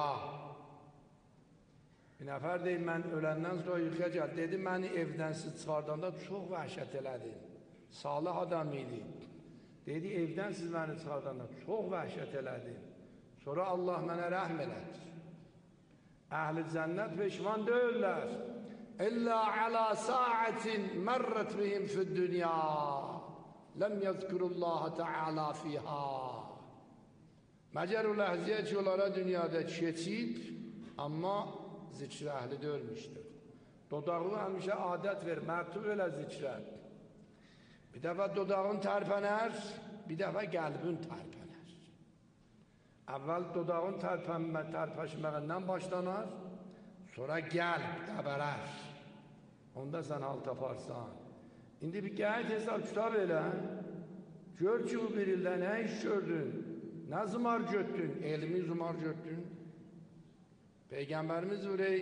bir nəfər deyim, mən öləndən sonra yuxuya gəl. Dedi, məni evdən siz çıxardanda çox vəhşət elədin. Salih adam idi. Dedi, evdən siz məni çıxardanda çox vəhşət elədin. Sonra Allah mənə rəhm elədir. Əhl-i cənnət peşman deyirlər. İllə alə sa'atin mərrət bihim füd-dünya. Ləm yəzkurullaha təala fiha. Məcər o ləhziyə ki, onlara dünyada keçib, amma zikri əhli dörmüşdür. Dodağını həmişə adət ver, mərtub elə zikrə. Bir dəfə dodağın tərpənər, bir dəfə qəlbin tərpənər. Əvvəl dodağın tərpəşməğindən başlanar, sonra qəlb dəbərər. Onda sən hal taparsan. İndi bir qəyət hesab kitab elə. Gör ki, bu bir ildə nə iş gördün? Nə zımar götdün? Elmi zımar götdün? Peygamberimiz ürey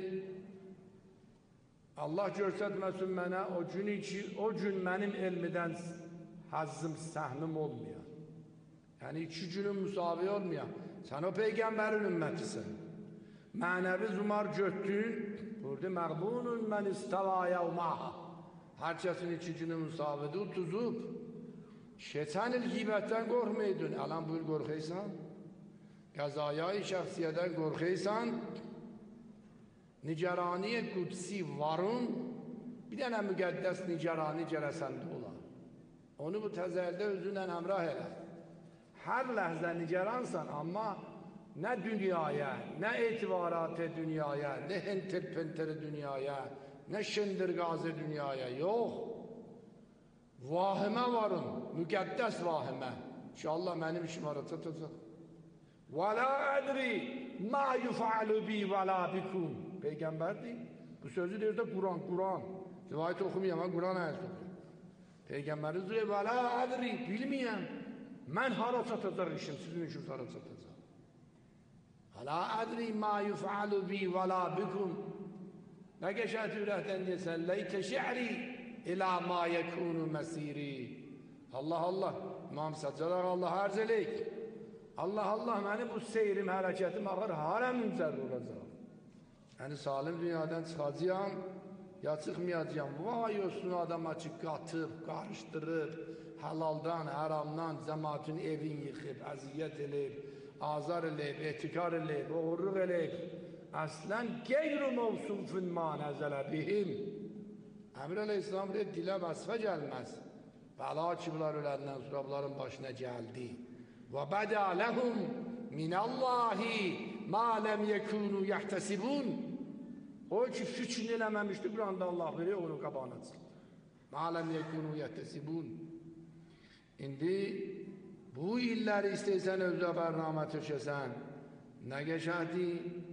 Allah göstərməsin mənə o gün ki, o gün mənim elmidən hazzım, səhmim olmuyor. Yəni iki günün müsavi olmuyor. Sən o peygambərin ümmətisən. Mənəvi zumar götdün, burada məqbunun mən istava yevmaha. Hər kəsin iki günün müsavidir, utuzub. Keçən il qibətdən qorxmaydın, alan buyur qorxaysan. Qəzayay şəxsiyyədən qorxaysan. Nicarani qudsi varın, bir dənə müqəddəs nicarani gərəsəndə olar. Onu bu təzəldə özündən əmrah elə. Hər ləhzə nicaransan, amma nə dünyaya, nə etibarat-ı dünyaya, nə hentir-pentir dünyaya, nə şindirgazı dünyaya, yox. Vahimə varın, müqəddəs vahimə. İnşallah mənim işim ara çatacaq. Və la ədri ma yuf'alu bi və la bikum. Peygamberdir. Bu sözü deyir də Kur'an, Kur'an. Rivayet oxumayam, mən Kur'an ayəsi oxuyam. Peygamberimiz deyir, və la ədri, bilməyəm. Mən hara çatacaq işim, sizin işim hara çatacaq. Və la ədri ma yuf'alu bi və la bikum. Nə qəşət ürəkdən desən, leytə şi'ri ilə ma yəkunu məsiri. Allah, Allah, İmam Səccalar Allah ərz eləyik. Allah, Allah, mənim bu seyrim, hərəkətim ağır hara müncər olacaq. Yəni salim dünyadan çıxacağım, ya çıxmayacağam. Vay olsun adama ki, qatıb, qarışdırıb, həlaldan, haramdan, cəmatın evin yıxıb, əziyyət eləyib, azar eləyib, etikar eləyib, oğurluq eləyib. Əslən qeyr-i mevsufun ma nəzələ bihim. Əmir Əleyhisselam deyir, dilə vəsfə gəlməz. Bəla ki, bunlar öləndən sonra bunların başına gəldi. Və bədə ləhum minəllahi ma ləm yəkunu yəhtəsibun. O ki, fikrini eləməmişdi, Quranda Allah verir, onun qabağına çıxır. Ma ləm yəkunu yəhtəsibun. İndi bu illəri istəysən özə bərnamə tökəsən, nə qəşədi?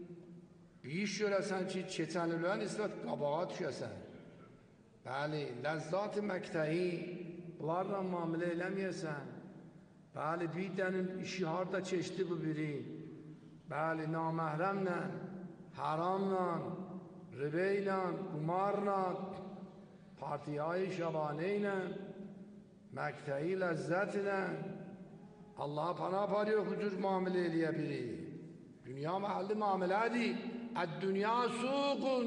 İş görəsən ki, keçən ilən istəyət qabağa düşəsən. Bəli, ləzzat-ı məktəyi bunlarla müamilə eləməyəsən. Bəli, bir dənin işi harada keçdi bu biri. Bəli, naməhrəmlə, haramla, ribə ilə, qumarla, partiyayı şəbanə ilə, məktəyi ləzzət ilə Allaha pana aparıyor, bu cür müamilə eləyə biri. Dünya məhəlli müamilədir. Əd-dünya suqun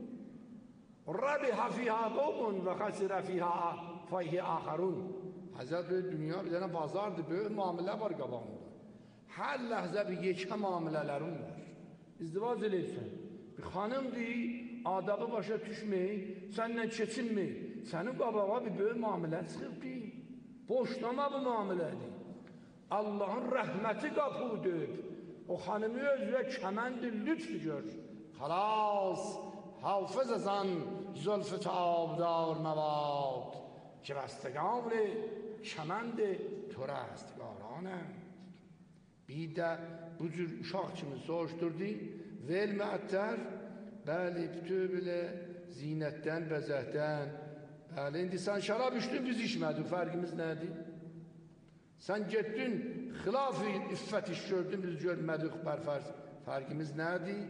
Rabiha fiha qovmun və xəsirə fiha fayhi axarun. Həzrət dünya bir dənə bazardır, böyük müamilə var qabağında. Hər ləhzə bir yekə müamilələrim var. İzdivac eləyirsən. Bir xanımdır, adabı başa düşməyik, sənlə keçinməyik. Sənin qabağa bir böyük müamilə çıxıbdır. Boşlama bu müamilədir. Allahın rəhməti qapı döyüb. O xanımı özüyə kəmənd-i lütf gör. Xalas, hafızəzən zülf-ü tabdar məvad ki bəstəqavli kəmənd-i to rəstqaranəm. Bir də bu cür uşaq kimi soğuşdurdu. Vel məəttər, bəli, bütün belə zinətdən, bəzəkdən. Bəli, indi sən şərab içdin, biz içmədik, fərqimiz nədir? Sən getdin, xilaf-ı iffət iş gördün, biz görmədik, bərfərz. Fərqimiz nədir?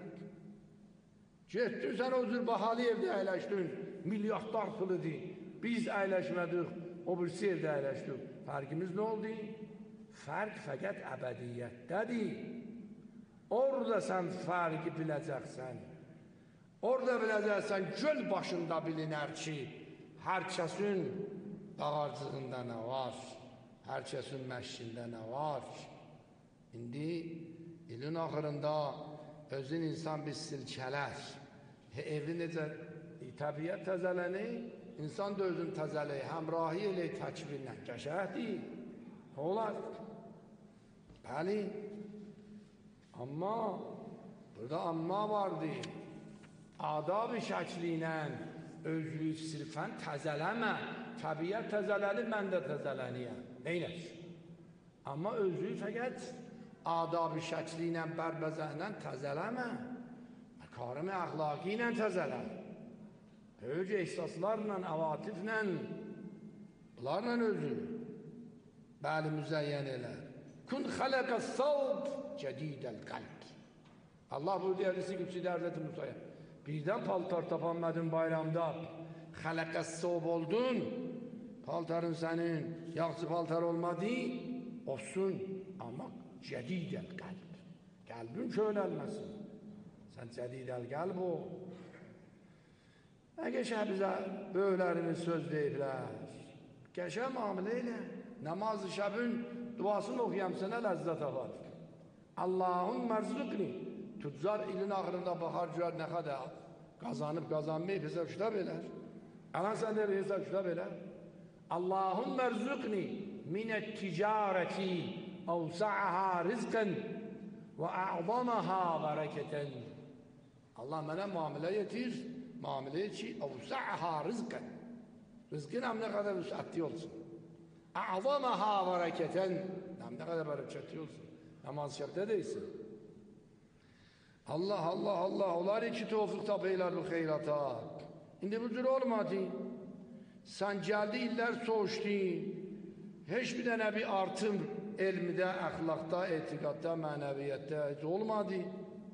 Getdin, sən o cür bahalı evdə əyləşdin, milyardlar pılıdır. Biz əyləşmədik, o birisi evdə əyləşdik. Fərqimiz nə oldu? Fərq fəqət əbədiyyətdədir. Orada sən fərqi biləcəksən. Orada biləcəksən, göl başında bilinər ki, hər kəsin dağarcığında nə var? Hər kəsin məşqində nə var? İndi ilin axırında özün insan bir silkələr. Evi necə təbiət təzələnir, insan da özün təzələyir, həmrahi elə təkbirlə. Qəşəhdir. Olar. Bəli. Amma burada amma vardı. Adab-ı şəkli ilə özlük sirfən təzələmə. Təbiət təzələnir, mən də təzələniyəm. Neynək? Amma özlük fəqət adab-ı şəkli ilə, bərbəzəhlə təzələmə. Məkarım-ı əxlaqi ilə təzələm. Böyük ehsaslarla, əvatiflə, bunlarla özü. Bəli, müzəyyən elə. Kun xələqə savb cədidəl qəlb. Allah bu deyərlisi gübsüdə Həzreti Musa'ya. Birdən paltar tapanmadın bayramda. Xələqə savb oldun. Paltarın sənin, yaxşı paltar olmadı. Olsun, amma cədidəl qəlb. Qəlbin köynəlməsin. Sən cədidəl qəlb o. Nə qəşə bizə böyüklərimiz söz deyiblər. Qəşə müamilə ilə. Namaz-ı şəbin duasını oxuyam sənə ləzzət var. Allahun mərzuqni. Tüccar ilin axırında baxar gör nə qədər qazanıb qazanmayıb hesab kitab elər. Alan sən də hesab kitab elər. Allahun mərzuqni minət ticarəti əvsa'aha rizqən və ə'zamaha bərəkətən. Allah mənə müamilə yetir, müamilə ki əvsa'aha rizqən. Rizqin həm nə qədər vüsətli olsun. Ə'zamaha bərəkətən. Həm nə qədər bərəkətli olsun. Namaz şəbdə deyilsin. Allah, Allah, Allah, onlar iki tevfik tapıylar bu xeyrata. İndi bu cür olmadı. Sən gəldi illər soğuşdun. Heç bir dənə bir artım elmidə, əxlaqda, etiqadda, mənəviyyətdə heç olmadı.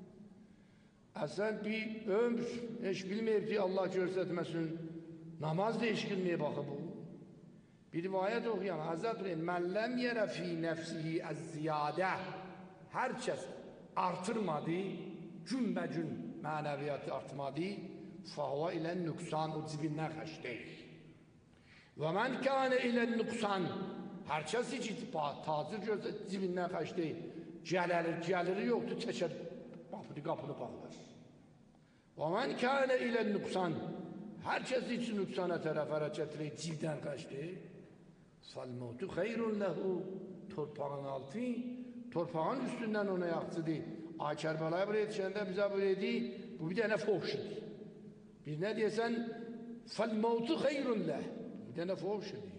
Əsən bir ömr heç bilməyib ki, Allah göstərməsin. Namaz da heç bilməyib baxı bu. Bir rivayət oxuyam. Həzrət Bey, mən ləm yerə fi nəfsihi əz-ziyadə. Hər kəs artırmadı, günbə-gün mənəviyyatı artmadı. فهو إلى النقصان o cibindən xəşdəyik. Və mən kânə ilə nüqsan hər kəsi ki tacir gözə cibindən xəşdəyik, gəlir, gəliri yoxdur, çəkər qapını, qapını bağlar. Və mən kânə ilə nüqsan hər kəsi ki nüqsana tərəf hərəkət edək, cibdən xəşdəyik, fəl-mevtu xeyrun ləhu torpağın altı, torpağın üstündən ona yaxçıdır. Ay Kərbəlaya buraya yetişəndə bizə buraya deyir, bu bir dənə foxşudur. Bir nə deyəsən, fəl-mevtu xeyrun ləh, bir dənə foxşudur.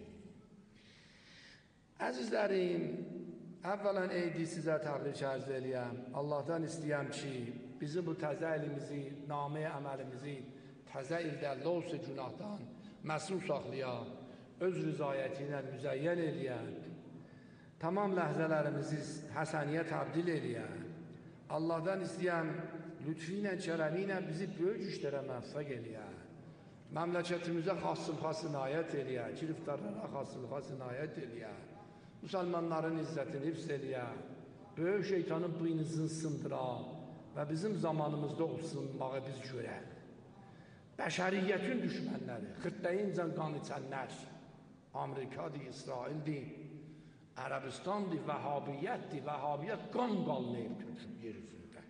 Əzizlərim, əvvələn eydi sizə təbrik ərz eləyəm. Allahdan istəyəm ki, bizim bu təzə elimizi, namə əməlimizi, təzə ildə lövs-i günahdan məsum saxlayaq, öz rızayəti ilə müzəyyən eləyək, tamam ləhzələrimizi həsəniyə təbdil eləyək. Allahdan istəyəm, lütfi ilə, kərəmi ilə bizi böyük işlərə məvfəq eləyək. Məmləkətimizə xasılığa sinayət eləyək, giriftarlara xasılığa sinayət eləyək. Müsəlmanların izzətini hifz eləyək, böyük şeytanın buynuzunu sındıraq və bizim zamanımızda olsunmağı biz görək. Bəşəriyyətin düşmənləri, xırtləyincə qan içənlər, Amerikadır, İsraildir, Ərəbistandır, Vəhabiyyətdir, Vəhabiyyət qan qalmayıb Türkün yer üzündə.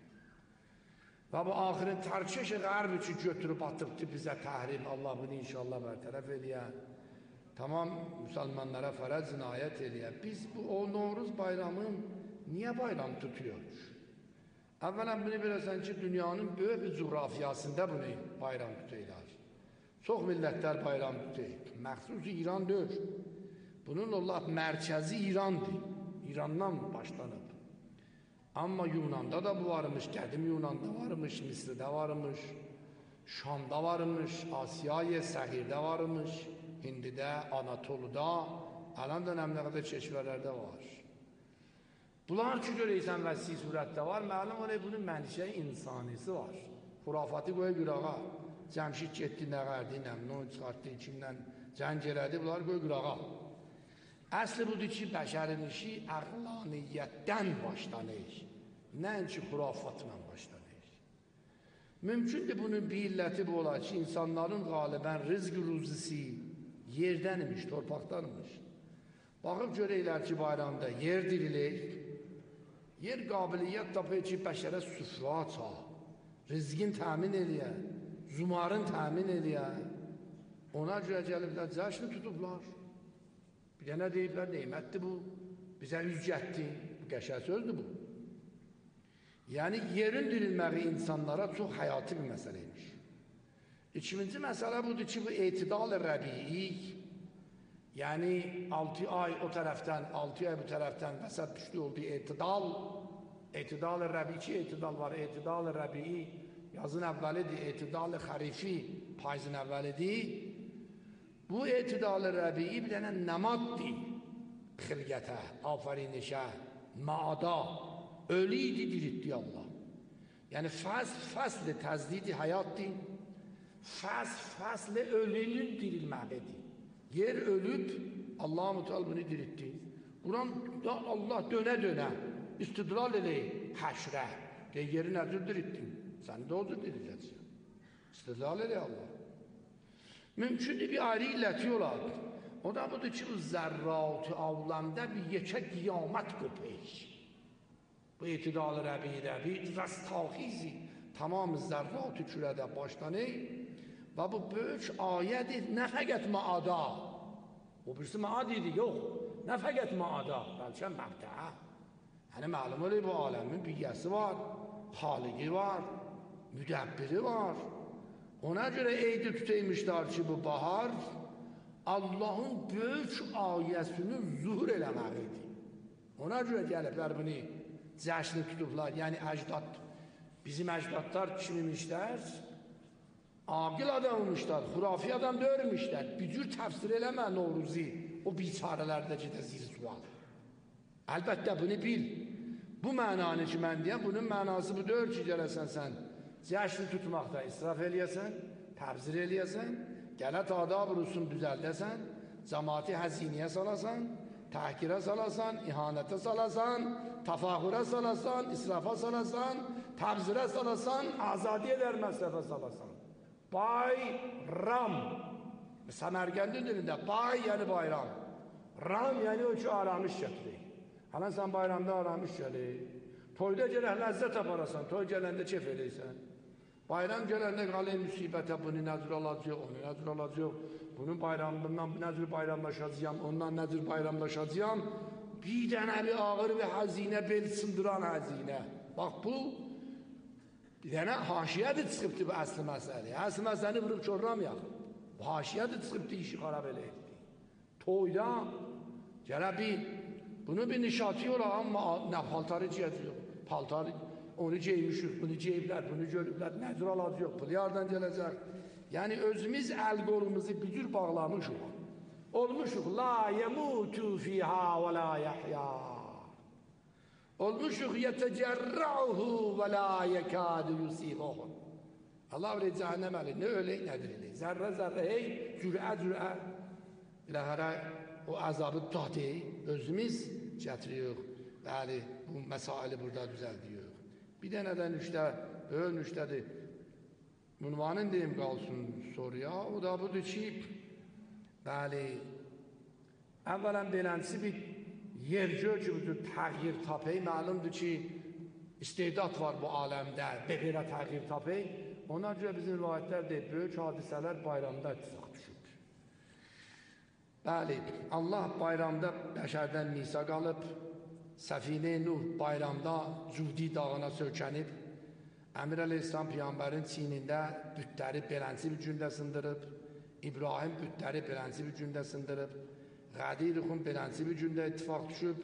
Və bu axirin tərkeş-i qərb üçün götürüb atıbdır bizə təhrim, Allah bunu inşallah bərtərəf eləyər. Tamam müsəlmanlara fərəz cinayət eləyər. Biz bu o Novruz bayramını niyə bayram tutuyoruz? Əvvələn bunu bilirsən ki, dünyanın böyük bir coğrafiyasında bunu bayram tutuylar. Çox millətlər bayram tutuyur. Məxsus İran deyil. Bunun Allah mərkəzi İrandır. İrandan başlanıb. Amma Yunanda da bu varmış, qədim Yunanda varmış, Misirdə varmış, Şamda varmış, Asiyaya, Səhirdə varmış, Hindidə, Anatoluda, alan dönəmlərdə çeşvələrdə var. Bunlar ki, görəysən vəsi surətdə var, məlum olayı bunun mənşə insanisi var. Xurafatı qoya qırağa, Cəmşid getdi, nəqərdi, nəmnun çıxartdı, kimdən cəng elədi, bunlar qoya qırağa. Əsli budur ki, bəşərin işi əqlaniyyətdən başlanır, nəinki xurafatla başlanır. Mümkündür bunun bir illəti bu olar ki, insanların qalibən rizq ruzisi yerdən imiş, torpaqdanmış. Baxıb görəklər ki, bayramda yer dirilir, yer qabiliyyət tapır ki, bəşərə süfra çağ, rizqin təmin eləyə, zumarın təmin eləyə, ona görə gəliblər, cəşni tutublar. Bir dənə deyiblər, neymətdir bu, bizə üzgətdir, qəşər sözdür bu. Yəni, yerin dirilməyi insanlara çox həyati bir məsələymiş. İkinci məsələ budur ki, bu etidal-ı rəbii, yəni altı ay o tərəfdən, altı ay bu tərəfdən vəsət düşdü oldu etidal, etidal-ı rəbii, iki etidal var, etidal-ı rəbii, yazın əvvəlidir, etidal-ı xarifi, payızın əvvəlidir. Bu etidal-ı rəbii bir dənə nəmaddir, xilqətə, afərinişə, maada, ölü idi, diritdi Allah. Yəni, fəsl, fəsl-i təzdidi həyatdır, fəsl, fəsl-i ölünün dirilməlidir. Yer ölüb, Allah-u Teala bunu diritdi. Quran Allah dönə-dönə, istidlal eləyir, həşrə, deyə yeri nədir diritdin? Sən də o cür diriləcəksən. İstidlal eləyir Allah. Mümkündür bir ayrı illəti olar. O da budur ki, bu zərrat-ı avlamda bir yekə qiyamət qopur. Bu etidalı rəbi, rəbi, rəstaxizi tamam zərrat-ı kürədə başlanır və bu böyük ayədir, nə fəqət maada. O birisi maad idi, yox. Nə fəqət maada, bəlkə məbdə. Yəni, məlum olayı bu aləmin biyyəsi var, xaliqi var, müdəbbiri var. Ona görə eydi tutaymışlar ki, bu bahar Allahın böyük ayəsini zuhur eləməlidir. Ona görə gəliblər bunu cəşni tutublar, yəni əcdad. Bizim əcdadlar kimimişlər? Aqil adammışlar, xurafi adam dörmüşlər. Bir cür təfsir eləmə Novruzi, o biçarələrdə gedə zir sual. Əlbəttə bunu bil. Bu mənanı ki, mən deyəm, bunun mənası budur ki, gələsən sən cəşni tutmaqda israf eləyəsən, təbzir eləyəsən, gələt adab rusun düzəldəsən, cəmaati həziniyə salasan, təhkirə salasan, ihanətə salasan, təfahürə salasan, israfa salasan, təbzirə salasan, azadi edər məsrəfə salasan. Bayram. Səmərqəndin dilində bay yəni bayram. Ram yəni o ki aramış gətirir. Halan sən bayramda aramış gəlir. Toyda gələk ləzzət aparasan, toy gələndə kef eləysən. Bayram gələndə qalın müsibətə bunu nəzir alacaq, onu nəzir alacaq. Bunun bayramından nəzir bayramlaşacağım, ondan nəzir bayramlaşacağım. Bir dənə bir ağır və həzinə, bel sındıran həzinə. Bax bu, bir dənə haşiyədir çıxıbdır bu əsli məsələ. Əsli məsələni vurub çorlamayaq. Bu haşiyədir çıxıbdır, işi xarab eləyibdir. Toyda gələ bir, bunu bir nişatıyorlar amma nə paltarı giyəcək, paltarı, onu giymişik, bunu giyiblər, bunu görüblər, nəzir alacaq, pul yardan gələcək. Yəni özümüz əl qolumuzu bir cür bağlamışıq. Olmuşuq, la yemutu fiha və la yahya. Olmuşuq, yetecərra'uhu və la yekadu yusibuhu. Allah bilir cəhənnəm əli, nə ölək, nədir elək. Zərrə zərrə, hey, cürə cürə. Elə hərə o əzabı tahtı özümüz gətiriyoruz. Bəli, bu məsaili burada düzəldiyoruz. Bir dənədən üçdə, böyün üçdədir. Ünvanın deyim qalsın soruya, o da budur ki, bəli, əvvələn beləncisi bir yer gör ki, budur təğyir tapey, məlumdur ki, istedat var bu aləmdə, beberə təğyir tapey. Ona görə bizim rivayətlər deyib, böyük hadisələr bayramda ittifaq düşüb. Bəli, Allah bayramda bəşərdən misaq alıb, Səfinə-i Nuh bayramda Cudi dağına sökənib, Əmir Əleyhisselam Peyğəmbərin çiynində bütləri belənsi bir gündə sındırıb, İbrahim bütləri belənsi bir gündə sındırıb, Qədir-i belənsi bir gündə ittifaq düşüb,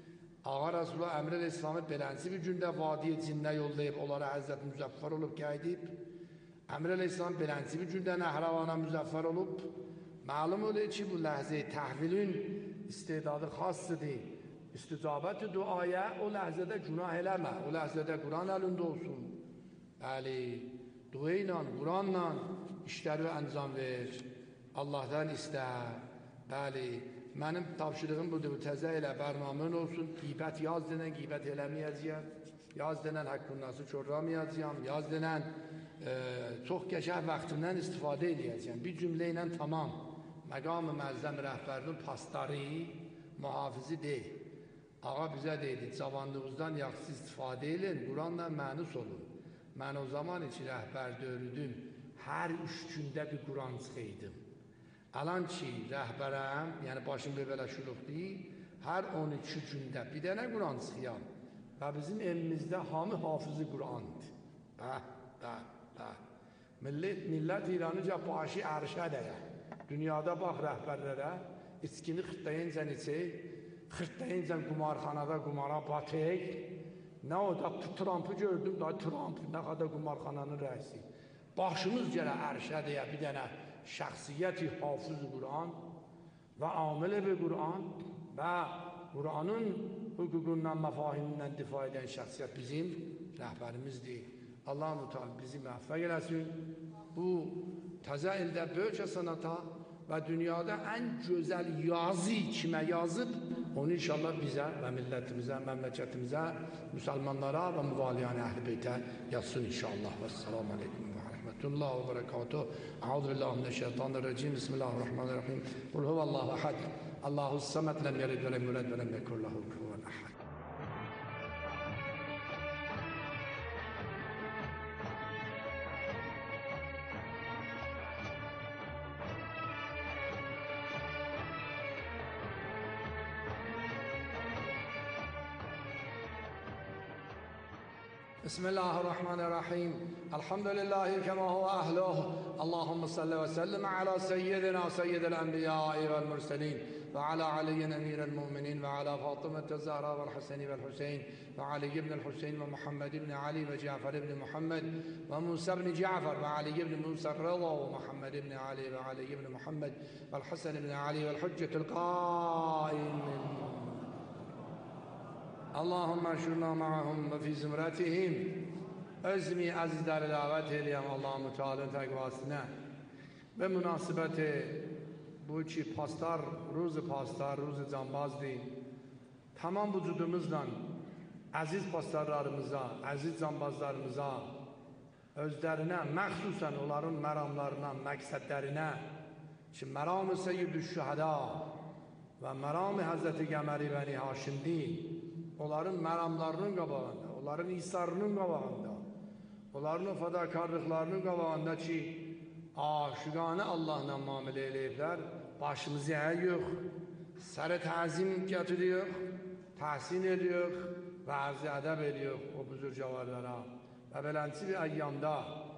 Ağa Rasulullah Əmir Əleyhisselamı belənsi bir gündə vadiyə cinnə yollayıb, onlara Həzrət müzəffər olub gəydib, Əmir Əleyhisselam belənsi bir gündə Nəhravana müzəffər olub. Məlum olur ki, bu ləhzə-i təhvilün istedadı xassıdır. İsticabət-i duaya o ləhzədə günah eləmə, o ləhzədə Quran əlində olsun. Bəli, dua ilə, Quranla işləri əncam ver, Allahdan istə. Bəli, mənim tapşırığım budur, bu təzə ilə bərnamən olsun, qeybət yaz denən qeybət eləməyəcəyəm, yaz denən haqqın nası çorlamayacağım, yaz denən e, çox qəşəng vaxtımdan istifadə edəcəyəm. Bir cümlə ilə tamam, məqam-ı məzzəm rəhbərinin pastarı, mühafizi deyil. Ağa bizə deyildi, cavanlığınızdan yaxşı istifadə edin, Quranla mənus olun. Mən o zaman için rəhbər dördüm, hər üç gündə bir Quran çıxıydım. Alan ki, rəhbərəm, yəni başım belə şuluqdur, hər on iki gündə bir dənə Quran çıxıyam. Və bizim evimizdə hamı hafızı Qurandır. Bəh, bəh, bəh. Millət, millət İranıca başı ərşədəyə. Dünyada bax rəhbərlərə, içkini xırtdayincən içək, xırtdayincən qumarxanada qumara batək. Nə o da Trump'ı gördüm, da Trump nə qədər qumarxananın rəisi. Başımız gələ ərşədəyə bir dənə şəxsiyyəti hafız Quran və amil bir Quran və Quranın hüququndan, məfahimindən difa edən şəxsiyyət bizim rəhbərimizdir. Allah-u Teala bizi məhvə eləsin. Bu təzə ildə böyük sənata və dünyada ən gözəl yazı kimə yazıb, onu inşallah bizə və millətimizə, məmləkətimizə, müsəlmanlara və müvaliyan əhl-i beytə yazsın inşallah. Vəssalamu aleykum və rahmetullah və bərəkatuhu. Əuzu billahi mineşşeytanirracim. Bismillahirrahmanirrahim. Qul huvallahu ahad. Allahus samed. Lem yelid və lem yulad və lem yekun lehu kufuven ahad. بسم الله الرحمن الرحيم الحمد لله كما هو أهله اللهم صل وسلم على سيدنا سيد الأنبياء والمرسلين وعلى علي أمير المؤمنين وعلى فاطمة الزهراء والحسن والحسين وعلي بن الحسين ومحمد بن علي وجعفر بن محمد وموسى بن جعفر وعلي بن موسى الرضا ومحمد بن علي وعلي بن محمد والحسن بن علي والحجة القائم اللهم اشرنا معهم وفي زمرتهم. Özmi azizləri dəvət edirəm Allah-u Teala'nın təqvasına və münasibət bu ki pastar, ruzu pastar, ruzu cambazdır. Tamam vücudumuzla əziz pastarlarımıza, əziz cambazlarımıza özlərinə, məxsusən onların məramlarına, məqsədlərinə ki, məram-ı Seyyid-ü Şühəda və məram-ı Həzrəti Qəməri Bəni Haşimdin onların məramlarının qabağında, onların isarının qabağında, onların o fədakarlıqlarının qabağında ki, aşıqanə Allahla müamilə eləyiblər, başımızı əyiyor, sər-i təzim getiriyor, təhsin ediyor və ərz-i ədəb ediyor o buzurcavarlara və belənti bir əyyamda